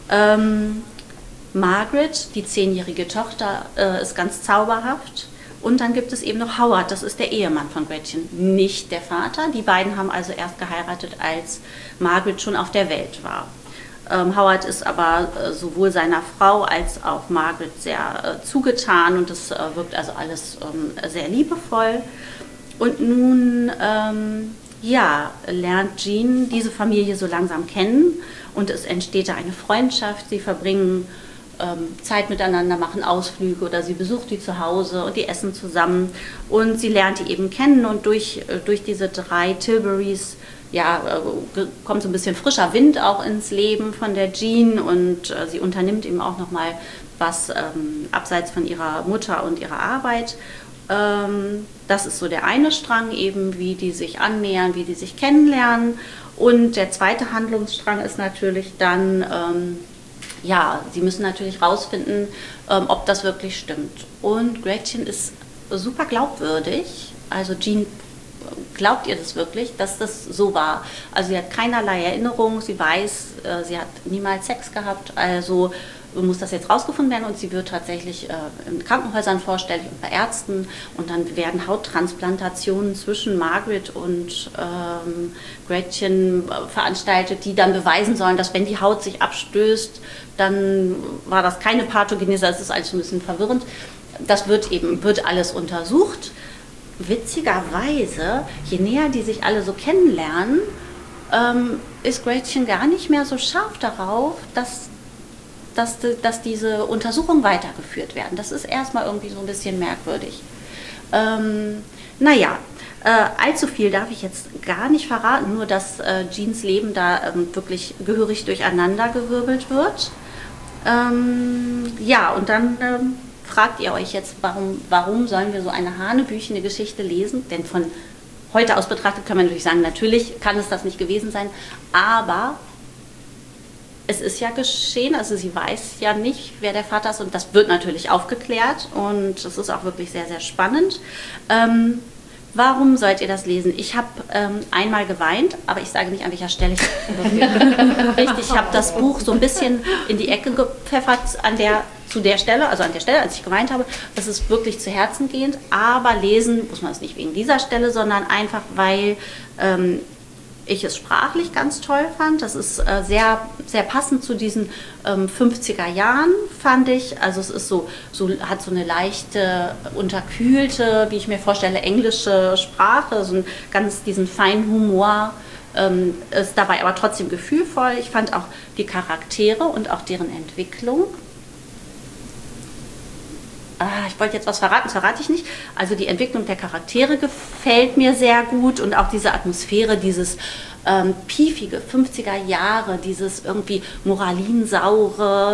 S4: Margaret, die 10-jährige Tochter, ist ganz zauberhaft. Und dann gibt es eben noch Howard, das ist der Ehemann von Gretchen, nicht der Vater. Die beiden haben also erst geheiratet, als Margaret schon auf der Welt war. Howard ist aber sowohl seiner Frau als auch Margaret sehr zugetan und das wirkt also alles sehr liebevoll. Und nun ja, lernt Jean diese Familie so langsam kennen und es entsteht da eine Freundschaft. Sie verbringen Zeit miteinander, machen Ausflüge oder sie besucht die zu Hause und die essen zusammen und sie lernt die eben kennen und durch diese 3 Tilburys ja, kommt so ein bisschen frischer Wind auch ins Leben von der Jean und sie unternimmt eben auch nochmal was abseits von ihrer Mutter und ihrer Arbeit. Das ist so der eine Strang eben, wie die sich annähern, wie die sich kennenlernen und der zweite Handlungsstrang ist natürlich dann ja, sie müssen natürlich rausfinden, ob das wirklich stimmt. Und Gretchen ist super glaubwürdig. Also Jean glaubt ihr das wirklich, dass das so war. Also sie hat keinerlei Erinnerung, sie weiß, sie hat niemals Sex gehabt. Also muss das jetzt rausgefunden werden und sie wird tatsächlich in Krankenhäusern vorstellig und bei Ärzten und dann werden Hauttransplantationen zwischen Margaret und Gretchen veranstaltet, die dann beweisen sollen, dass wenn die Haut sich abstößt, dann war das keine Parthogenese, das ist alles ein bisschen verwirrend. Das wird alles untersucht. Witzigerweise, je näher die sich alle so kennenlernen, ist Gretchen gar nicht mehr so scharf darauf, dass diese Untersuchungen weitergeführt werden. Das ist erstmal irgendwie so ein bisschen merkwürdig. Naja, allzu viel darf ich jetzt gar nicht verraten, nur dass Jeans Leben da wirklich gehörig durcheinandergewirbelt wird. Ja, und dann fragt ihr euch jetzt, warum sollen wir so eine hanebüchene Geschichte lesen? Denn von heute aus betrachtet kann man natürlich sagen, natürlich kann es das nicht gewesen sein, aber es ist ja geschehen, also sie weiß ja nicht, wer der Vater ist und das wird natürlich aufgeklärt und das ist auch wirklich sehr, sehr spannend. Warum sollt ihr das lesen? Ich habe einmal geweint, aber ich sage nicht, an welcher Stelle. Ich habe das Buch so ein bisschen in die Ecke gepfeffert an der Stelle, als ich geweint habe. Das ist wirklich zu Herzen gehend, aber lesen muss man es nicht wegen dieser Stelle, sondern einfach, weil ich es sprachlich ganz toll fand. Das ist sehr, sehr passend zu diesen 50er Jahren, fand ich. Also es ist hat so eine leichte, unterkühlte, wie ich mir vorstelle, englische Sprache, diesen feinen Humor, ist dabei aber trotzdem gefühlvoll. Ich fand auch die Charaktere und auch deren Entwicklung. Ich wollte jetzt was verraten, das verrate ich nicht. Also die Entwicklung der Charaktere gefällt mir sehr gut und auch diese Atmosphäre, dieses piefige 50er Jahre, dieses irgendwie moralinsaure,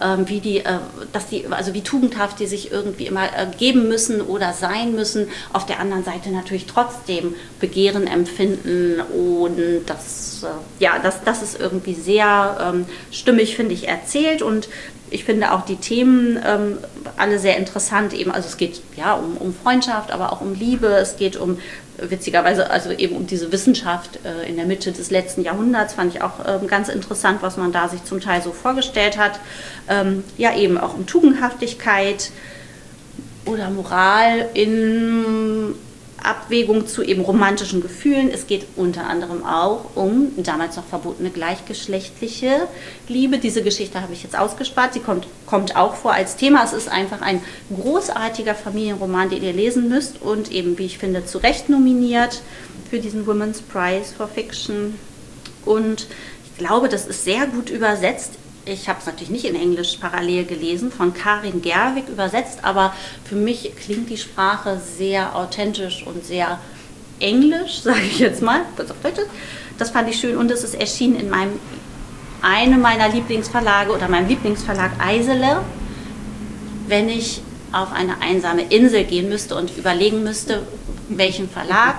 S4: wie tugendhaft die sich irgendwie immer geben müssen oder sein müssen. Auf der anderen Seite natürlich trotzdem Begehren empfinden und das ist irgendwie sehr stimmig, finde ich, erzählt und Ich finde auch die Themen alle sehr interessant. Eben, also es geht ja um Freundschaft, aber auch um Liebe. Es geht witzigerweise, also eben um diese Wissenschaft in der Mitte des letzten Jahrhunderts. Fand ich auch ganz interessant, was man da sich zum Teil so vorgestellt hat. Ja, eben auch um Tugendhaftigkeit oder Moral in Abwägung zu eben romantischen Gefühlen. Es geht unter anderem auch um damals noch verbotene gleichgeschlechtliche Liebe. Diese Geschichte habe ich jetzt ausgespart. Sie kommt auch vor als Thema. Es ist einfach ein großartiger Familienroman, den ihr lesen müsst und eben, wie ich finde, zu Recht nominiert für diesen Women's Prize for Fiction. Und ich glaube, das ist sehr gut übersetzt. Ich habe es natürlich nicht in Englisch parallel gelesen, von Karin Gerwig übersetzt, aber für mich klingt die Sprache sehr authentisch und sehr englisch, sage ich jetzt mal. Das fand ich schön und es ist erschienen in einem meiner Lieblingsverlage oder meinem Lieblingsverlag Eisele. Wenn ich auf eine einsame Insel gehen müsste und überlegen müsste, von welchem Verlag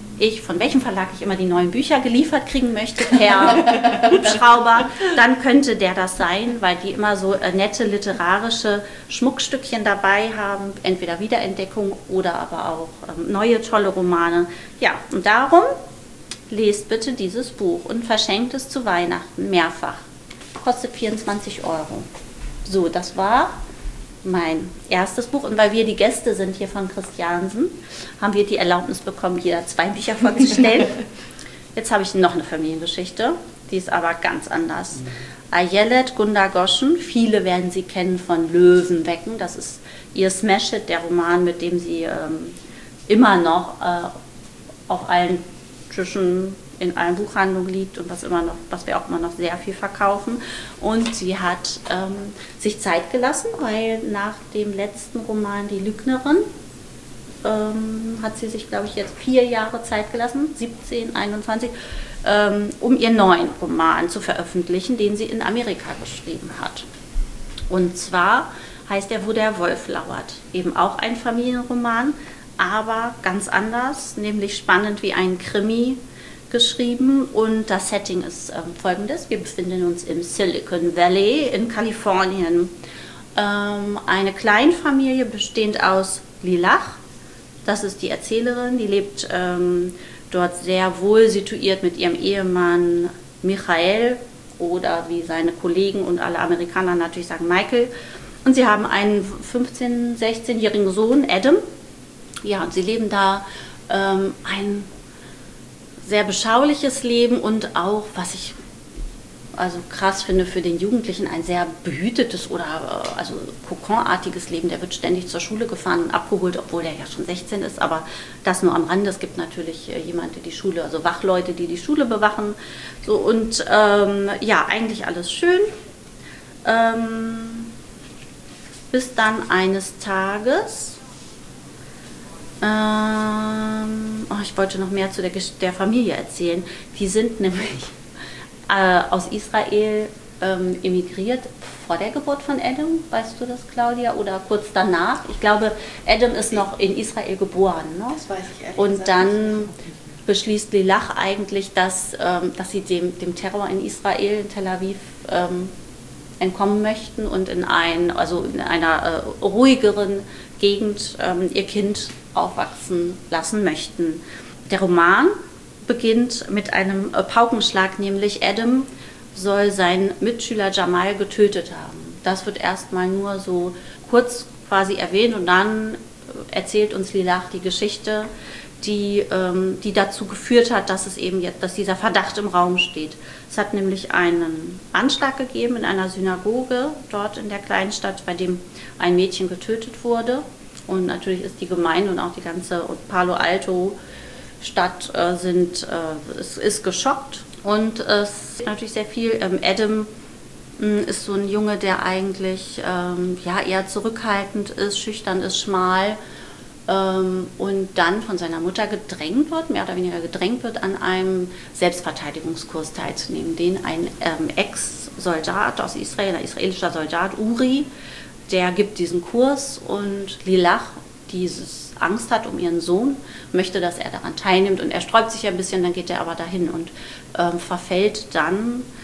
S4: ich immer die neuen Bücher geliefert kriegen möchte per Hubschrauber, dann könnte der das sein, weil die immer so nette literarische Schmuckstückchen dabei haben, entweder Wiederentdeckung oder aber auch neue tolle Romane. Ja, und darum lest bitte dieses Buch und verschenkt es zu Weihnachten mehrfach. Kostet 24 €. So, das war mein erstes Buch. Und weil wir die Gäste sind hier von Christiansen, haben wir die Erlaubnis bekommen, jeder 2 Bücher vorzustellen. Jetzt habe ich noch eine Familiengeschichte, die ist aber ganz anders. Ayelet Gundagoschen, viele werden sie kennen von Löwen wecken. Das ist ihr Smash-Hit, der Roman, mit dem sie immer noch auf allen Tischen in allen Buchhandlungen liegt und was wir auch immer noch sehr viel verkaufen. Und sie hat sich Zeit gelassen, weil nach dem letzten Roman Die Lügnerin hat sie sich, glaube ich, jetzt 4 Jahre Zeit gelassen, 17, 21, um ihren neuen Roman zu veröffentlichen, den sie in Amerika geschrieben hat. Und zwar heißt er Wo der Wolf lauert. Eben auch ein Familienroman, aber ganz anders, nämlich spannend wie ein Krimi geschrieben. Und das Setting ist folgendes. Wir befinden uns im Silicon Valley in Kalifornien. Eine Kleinfamilie bestehend aus Lilach, das ist die Erzählerin, die lebt dort sehr wohl situiert mit ihrem Ehemann Michael oder wie seine Kollegen und alle Amerikaner natürlich sagen Michael. Und sie haben einen 15-, 16-jährigen Sohn, Adam. Ja, und sie leben da ein sehr beschauliches Leben und auch, was ich also krass finde für den Jugendlichen, ein sehr behütetes oder also kokonartiges Leben. Der wird ständig zur Schule gefahren und abgeholt, obwohl er ja schon 16 ist, aber das nur am Rande. Es gibt natürlich jemanden, der die Schule, also Wachleute, die die Schule bewachen. So, und ja, eigentlich alles schön. Bis dann eines Tages, ich wollte noch mehr zu der Familie erzählen. Die sind nämlich aus Israel emigriert vor der Geburt von Adam, weißt du das, Claudia, oder kurz danach? Ich glaube, Adam ist noch in Israel geboren. Ne?
S2: Das weiß ich ehrlich
S4: Und
S2: gesagt
S4: dann beschließt Lilach eigentlich, dass sie dem Terror in Israel, in Tel Aviv, entkommen möchten und in einer ruhigeren Gegend ihr Kind aufwachsen lassen möchten. Der Roman beginnt mit einem Paukenschlag, nämlich Adam soll seinen Mitschüler Jamal getötet haben. Das wird erstmal nur so kurz quasi erwähnt und dann erzählt uns Lilach die Geschichte, die dazu geführt hat, dass dieser Verdacht im Raum steht. Es hat nämlich einen Anschlag gegeben in einer Synagoge dort in der Kleinstadt, bei dem ein Mädchen getötet wurde. Und natürlich ist die Gemeinde und auch die ganze Palo Alto Stadt ist geschockt. Und es ist natürlich sehr viel. Adam ist so ein Junge, der eigentlich eher zurückhaltend ist, schüchtern ist, schmal. Und dann von seiner Mutter gedrängt wird, mehr oder weniger gedrängt wird, an einem Selbstverteidigungskurs teilzunehmen, den ein Ex-Soldat aus Israel, ein israelischer Soldat, Uri, der gibt diesen Kurs und Lilach, die Angst hat um ihren Sohn, möchte, dass er daran teilnimmt und er sträubt sich ein bisschen, dann geht er aber dahin und verfällt dann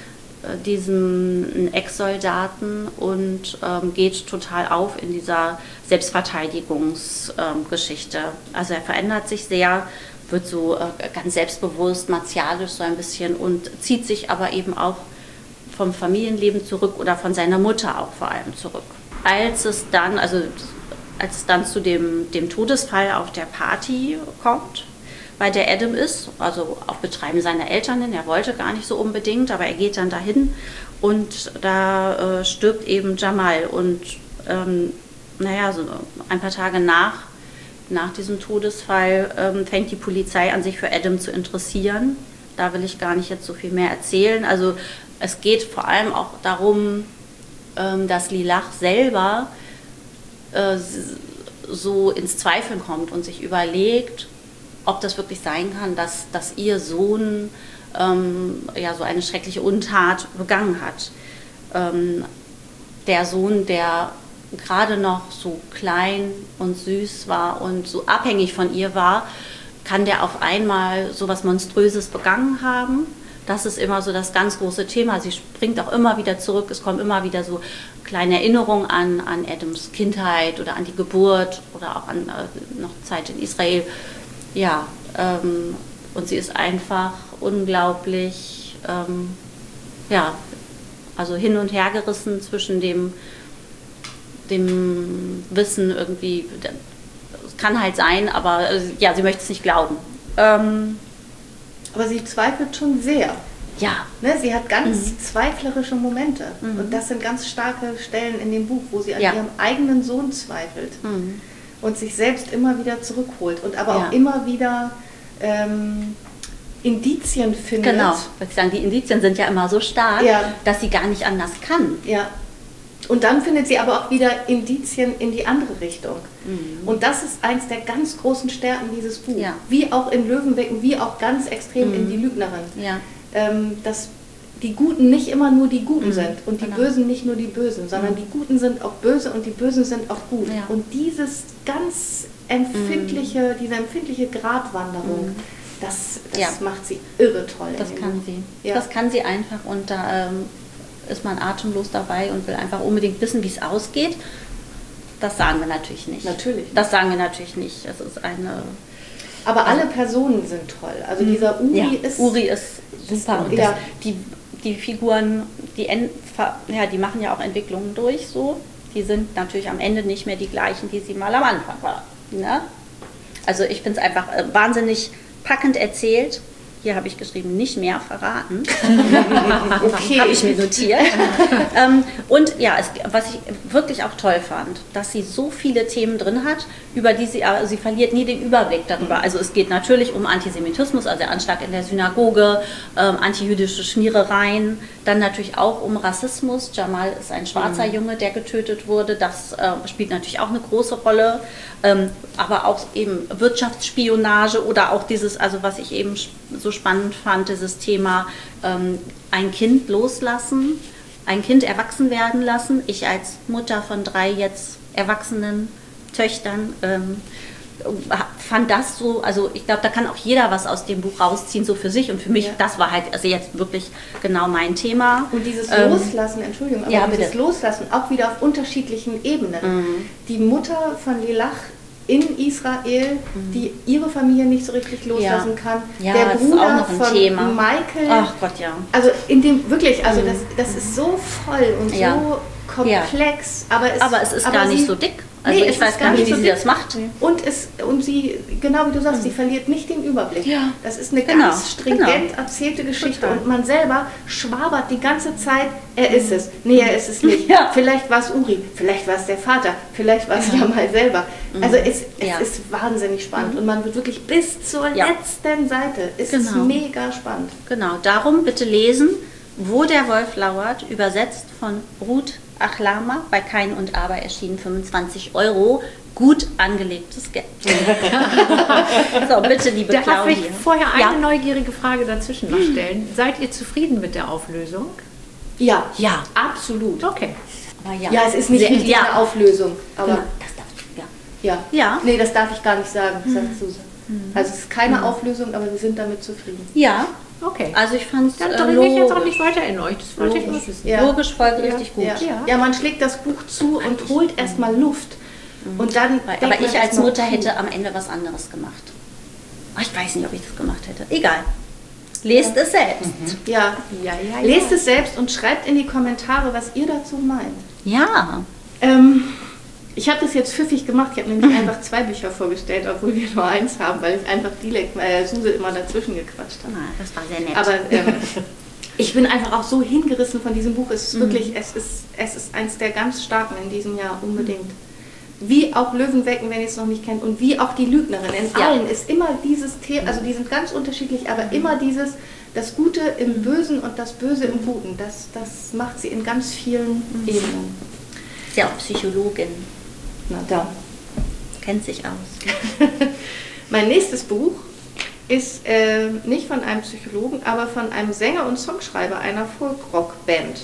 S4: diesem Ex-Soldaten und geht total auf in dieser Selbstverteidigungsgeschichte. Also er verändert sich sehr, wird so ganz selbstbewusst, martialisch so ein bisschen und zieht sich aber eben auch vom Familienleben zurück oder von seiner Mutter auch vor allem zurück. Als es dann zu dem Todesfall auf der Party kommt, bei der Adam ist, also auf Betreiben seiner Eltern hin, er wollte gar nicht so unbedingt, aber er geht dann dahin und da stirbt eben Jamal und so ein paar Tage nach diesem Todesfall fängt die Polizei an, sich für Adam zu interessieren. Da will ich gar nicht jetzt so viel mehr erzählen. Also es geht vor allem auch darum, dass Lilach selber so ins Zweifeln kommt und sich überlegt, ob das wirklich sein kann, dass ihr Sohn so eine schreckliche Untat begangen hat. Der Sohn, der gerade noch so klein und süß war und so abhängig von ihr war, kann der auf einmal so was Monströses begangen haben. Das ist immer so das ganz große Thema. Sie springt auch immer wieder zurück. Es kommen immer wieder so kleine Erinnerungen an Adams Kindheit oder an die Geburt oder auch an noch Zeit in Israel. Ja, und sie ist einfach unglaublich, also hin und her gerissen zwischen dem Wissen irgendwie, es kann halt sein, aber sie möchte es nicht glauben.
S7: Aber sie zweifelt schon sehr.
S4: Ja.
S7: Ne, sie hat ganz zweiflerische Momente. Und das sind ganz starke Stellen in dem Buch, wo sie an ihrem eigenen Sohn zweifelt. Und sich selbst immer wieder zurückholt. Und aber auch immer wieder Indizien findet.
S4: Genau, weil ich sagen, die Indizien sind ja immer so stark, dass sie gar nicht anders kann.
S7: Ja. Und dann findet sie aber auch wieder Indizien in die andere Richtung. Und das ist eins der ganz großen Stärken dieses Buch.
S4: Ja.
S7: Wie auch in Löwenbecken, wie auch ganz extrem in Die Lügnerin.
S4: Ja.
S7: Dass die Guten nicht immer nur die Guten sind und die Bösen nicht nur die Bösen, sondern die Guten sind auch böse und die Bösen sind auch gut.
S4: Ja.
S7: Und dieses ganz empfindliche, diese empfindliche Gratwanderung, das macht sie irre toll.
S4: Das kann sie.
S7: Ja.
S4: Das kann sie einfach und da ist man atemlos dabei und will einfach unbedingt wissen, wie es ausgeht. Das sagen wir natürlich nicht. Das sagen wir natürlich nicht. Es ist eine...
S7: Aber alle Personen sind toll. Also dieser Uri
S4: ist super. Und die Figuren, die machen ja auch Entwicklungen durch so. Die sind natürlich am Ende nicht mehr die gleichen, die sie mal am Anfang waren. Ne? Also ich finde es einfach wahnsinnig packend erzählt. Hier habe ich geschrieben, nicht mehr verraten. Okay. Habe ich mir notiert. Und ja, was ich wirklich auch toll fand, dass sie so viele Themen drin hat, über die sie verliert nie den Überblick darüber. Also es geht natürlich um Antisemitismus, also der Anschlag in der Synagoge, antijüdische Schmierereien, dann natürlich auch um Rassismus. Jamal ist ein schwarzer Junge, der getötet wurde. Das spielt natürlich auch eine große Rolle. Aber auch eben Wirtschaftsspionage oder auch dieses, also was ich eben so spannend fand, dieses Thema ein Kind loslassen, ein Kind erwachsen werden lassen. Ich als Mutter von 3 jetzt erwachsenen Töchtern fand das so, also ich glaube, da kann auch jeder was aus dem Buch rausziehen, so für sich und für mich, das war halt also jetzt wirklich genau mein Thema.
S7: Und dieses Loslassen, Entschuldigung, aber dieses Loslassen auch wieder auf unterschiedlichen Ebenen. Die Mutter von Lilach in Israel, die ihre Familie nicht so richtig loslassen kann.
S4: Ja,
S7: der Bruder
S4: ist auch noch ein
S7: von
S4: Thema.
S7: Michael.
S4: Ach Gott, ja.
S7: Also in dem wirklich, also das ist so voll und so komplex, aber es ist
S4: gar nicht so dick. Also ich weiß gar nicht, wie sie das macht.
S7: Und sie, genau wie du sagst, sie verliert nicht den Überblick. Ja. Das ist eine ganz stringent erzählte Geschichte. Total. Und man selber schwabert die ganze Zeit, er ist es. Nee, er ist es nicht. Ja. Vielleicht war es Uri, vielleicht war es der Vater, vielleicht war es Jamal selber. Also es ist wahnsinnig spannend. Und man wird wirklich bis zur letzten Seite. Es ist mega spannend.
S4: Genau, darum bitte lesen, Wo der Wolf lauert, übersetzt von Ruth Achlama, bei Kein und Aber erschienen, 25 €. Gut angelegtes Geld. So, bitte, liebe Claudia.
S3: Darf ich vorher eine neugierige Frage dazwischen noch stellen? Seid ihr zufrieden mit der Auflösung?
S7: Ja, absolut.
S3: Okay.
S7: Aber es ist nicht wie eine Auflösung. Aber
S4: das darf ich,
S7: Nee, das darf ich gar nicht sagen, sagt Susan. Also es ist keine Auflösung, aber wir sind damit zufrieden.
S4: Ja,
S3: Okay.
S4: Also ich fand es
S3: Dann rede ich jetzt auch nicht weiter in euch. Das wollte ich nur wissen.
S4: logisch folgerichtig gut.
S7: Ja, man schlägt das Buch zu und holt erstmal Luft. Und dann
S4: Aber ich als Mutter hätte am Ende was anderes gemacht. Ich weiß nicht, ob ich das gemacht hätte. Egal. Lest es selbst.
S7: Ja. Lest es selbst und schreibt in die Kommentare, was ihr dazu meint.
S4: Ja.
S7: Ich habe das jetzt pfiffig gemacht. Ich habe nämlich einfach 2 Bücher vorgestellt, obwohl wir nur 1 haben, weil ich einfach Suse immer dazwischen gequatscht habe.
S4: Das war sehr nett.
S7: Aber ich bin einfach auch so hingerissen von diesem Buch. Es ist wirklich, es ist eins der ganz starken in diesem Jahr unbedingt. Wie auch Löwenwecken, wenn ihr es noch nicht kennt, und wie auch die Lügnerin. In allen ist immer dieses Thema, also die sind ganz unterschiedlich, aber immer dieses, das Gute im Bösen und das Böse im Guten. Das macht sie in ganz vielen Ebenen.
S4: Ist ja auch Psychologin.
S7: Na da.
S4: Kennt sich aus.
S7: Mein nächstes Buch ist nicht von einem Psychologen, aber von einem Sänger und Songschreiber einer Folk-Rock-Band.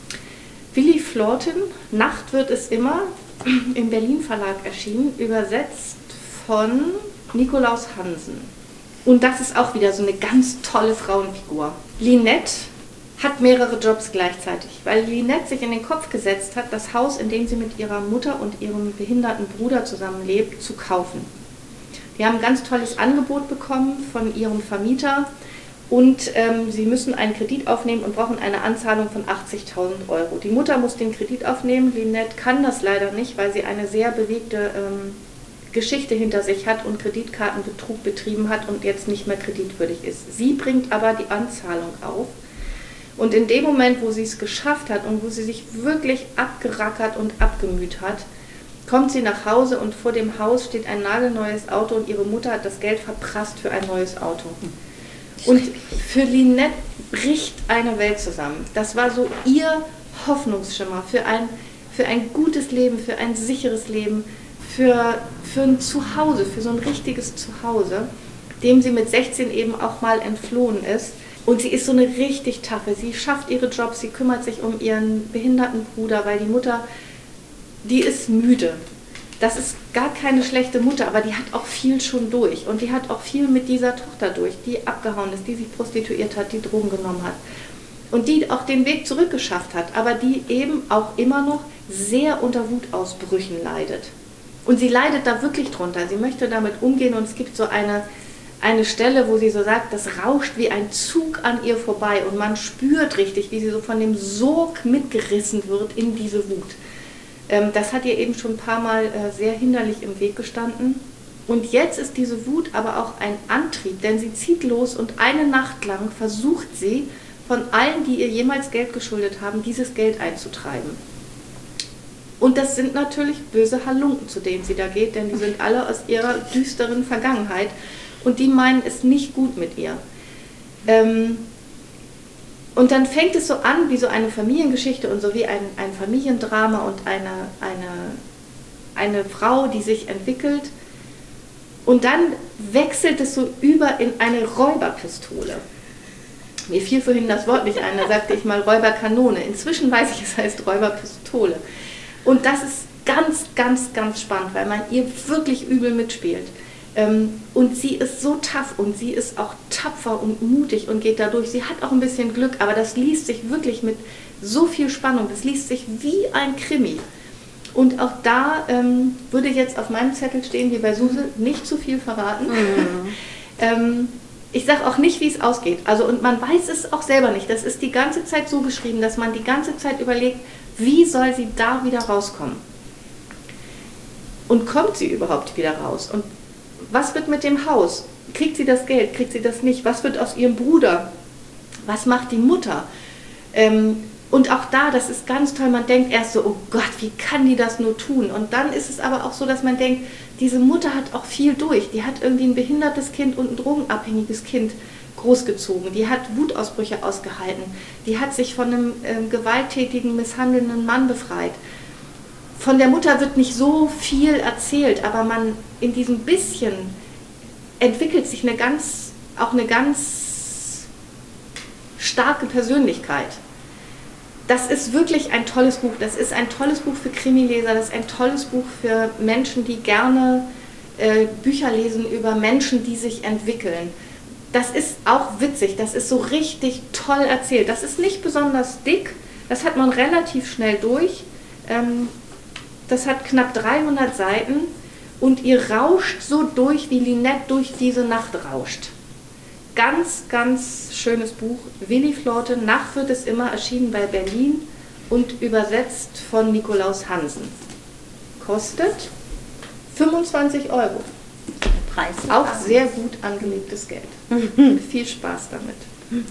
S7: Willy Florten, Nacht wird es immer, im Berlin Verlag erschienen, übersetzt von Nikolaus Hansen. Und das ist auch wieder so eine ganz tolle Frauenfigur. Lynette hat mehrere Jobs gleichzeitig, weil Lynette sich in den Kopf gesetzt hat, das Haus, in dem sie mit ihrer Mutter und ihrem behinderten Bruder zusammenlebt, zu kaufen. Die haben ein ganz tolles Angebot bekommen von ihrem Vermieter und sie müssen einen Kredit aufnehmen und brauchen eine Anzahlung von 80.000 Euro. Die Mutter muss den Kredit aufnehmen, Lynette kann das leider nicht, weil sie eine sehr bewegte Geschichte hinter sich hat und Kreditkartenbetrug betrieben hat und jetzt nicht mehr kreditwürdig ist. Sie bringt aber die Anzahlung auf. Und in dem Moment, wo sie es geschafft hat und wo sie sich wirklich abgerackert und abgemüht hat, kommt sie nach Hause und vor dem Haus steht ein nagelneues Auto und ihre Mutter hat das Geld verprasst für ein neues Auto. Und für Lynette bricht eine Welt zusammen. Das war so ihr Hoffnungsschimmer für ein gutes Leben, für ein sicheres Leben, für ein Zuhause, für so ein richtiges Zuhause, dem sie mit 16 eben auch mal entflohen ist. Und sie ist so eine richtig taffe. Sie schafft ihre Jobs, sie kümmert sich um ihren behinderten Bruder, weil die Mutter, die ist müde. Das ist gar keine schlechte Mutter, aber die hat auch viel schon durch. Und die hat auch viel mit dieser Tochter durch, die abgehauen ist, die sich prostituiert hat, die Drogen genommen hat. Und die auch den Weg zurückgeschafft hat, aber die eben auch immer noch sehr unter Wutausbrüchen leidet. Und sie leidet da wirklich drunter. Sie möchte damit umgehen und es gibt so eine Stelle, wo sie so sagt, das rauscht wie ein Zug an ihr vorbei und man spürt richtig, wie sie so von dem Sog mitgerissen wird in diese Wut. Das hat ihr eben schon ein paar Mal sehr hinderlich im Weg gestanden. Und jetzt ist diese Wut aber auch ein Antrieb, denn sie zieht los und eine Nacht lang versucht sie, von allen, die ihr jemals Geld geschuldet haben, dieses Geld einzutreiben. Und das sind natürlich böse Halunken, zu denen sie da geht, denn die sind alle aus ihrer düsteren Vergangenheit. Und die meinen es nicht gut mit ihr. Und dann fängt es so an wie so eine Familiengeschichte und so wie ein Familiendrama und eine Frau, die sich entwickelt. Und dann wechselt es so über in eine Räuberpistole. Mir fiel vorhin das Wort nicht ein, da sagte ich mal Räuberkanone. Inzwischen weiß ich, es heißt Räuberpistole. Und das ist ganz, ganz, ganz spannend, weil man ihr wirklich übel mitspielt. Und sie ist so tough und sie ist auch tapfer und mutig und geht da durch. Sie hat auch ein bisschen Glück, aber das liest sich wirklich mit so viel Spannung. Das liest sich wie ein Krimi. Und auch da würde jetzt auf meinem Zettel stehen, wie bei Suse, nicht zu viel verraten. Ich sage auch nicht, wie es ausgeht. Also, und man weiß es auch selber nicht. Das ist die ganze Zeit so geschrieben, dass man die ganze Zeit überlegt, wie soll sie da wieder rauskommen? Und kommt sie überhaupt wieder raus? Und was wird mit dem Haus? Kriegt sie das Geld? Kriegt sie das nicht? Was wird aus ihrem Bruder? Was macht die Mutter? Und auch da, das ist ganz toll, man denkt erst so, oh Gott, wie kann die das nur tun? Und dann ist es aber auch so, dass man denkt, diese Mutter hat auch viel durch. Die hat irgendwie ein behindertes Kind und ein drogenabhängiges Kind großgezogen. Die hat Wutausbrüche ausgehalten. Die hat sich von einem gewalttätigen, misshandelnden Mann befreit. Von der Mutter wird nicht so viel erzählt, aber man in diesem bisschen entwickelt sich eine ganz starke Persönlichkeit. Das ist wirklich ein tolles Buch. Das ist ein tolles Buch für Krimileser. Das ist ein tolles Buch für Menschen, die gerne Bücher lesen über Menschen, die sich entwickeln. das ist auch witzig, das ist so richtig toll erzählt. Das ist nicht besonders dick, das hat man relativ schnell durch. Das hat knapp 300 Seiten und ihr rauscht so durch, wie Lynette durch diese Nacht rauscht. Ganz, ganz schönes Buch. Willi Florte, Nacht wird es immer, erschienen bei Berlin und übersetzt von Nikolaus Hansen. Kostet 25 €.
S4: Preis.
S7: Auch sehr gut angelegtes Geld. Viel Spaß damit.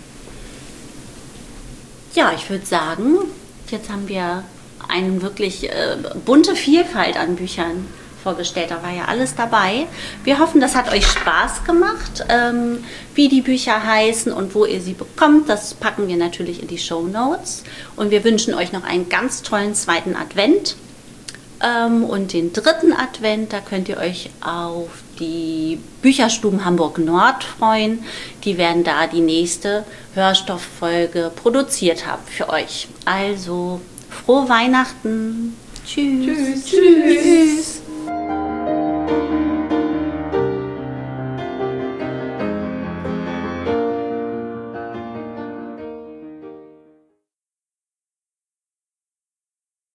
S4: Ja, ich würde sagen, jetzt haben wir eine wirklich bunte Vielfalt an Büchern vorgestellt. Da war ja alles dabei. Wir hoffen, das hat euch Spaß gemacht. Wie die Bücher heißen und wo ihr sie bekommt, das packen wir natürlich in die Shownotes. Und wir wünschen euch noch einen ganz tollen zweiten Advent. Und den dritten Advent, da könnt ihr euch auf die Bücherstuben Hamburg Nord freuen. Die werden da die nächste Hörstofffolge produziert haben für euch. Also frohe Weihnachten. Tschüss.
S7: Tschüss. Tschüss.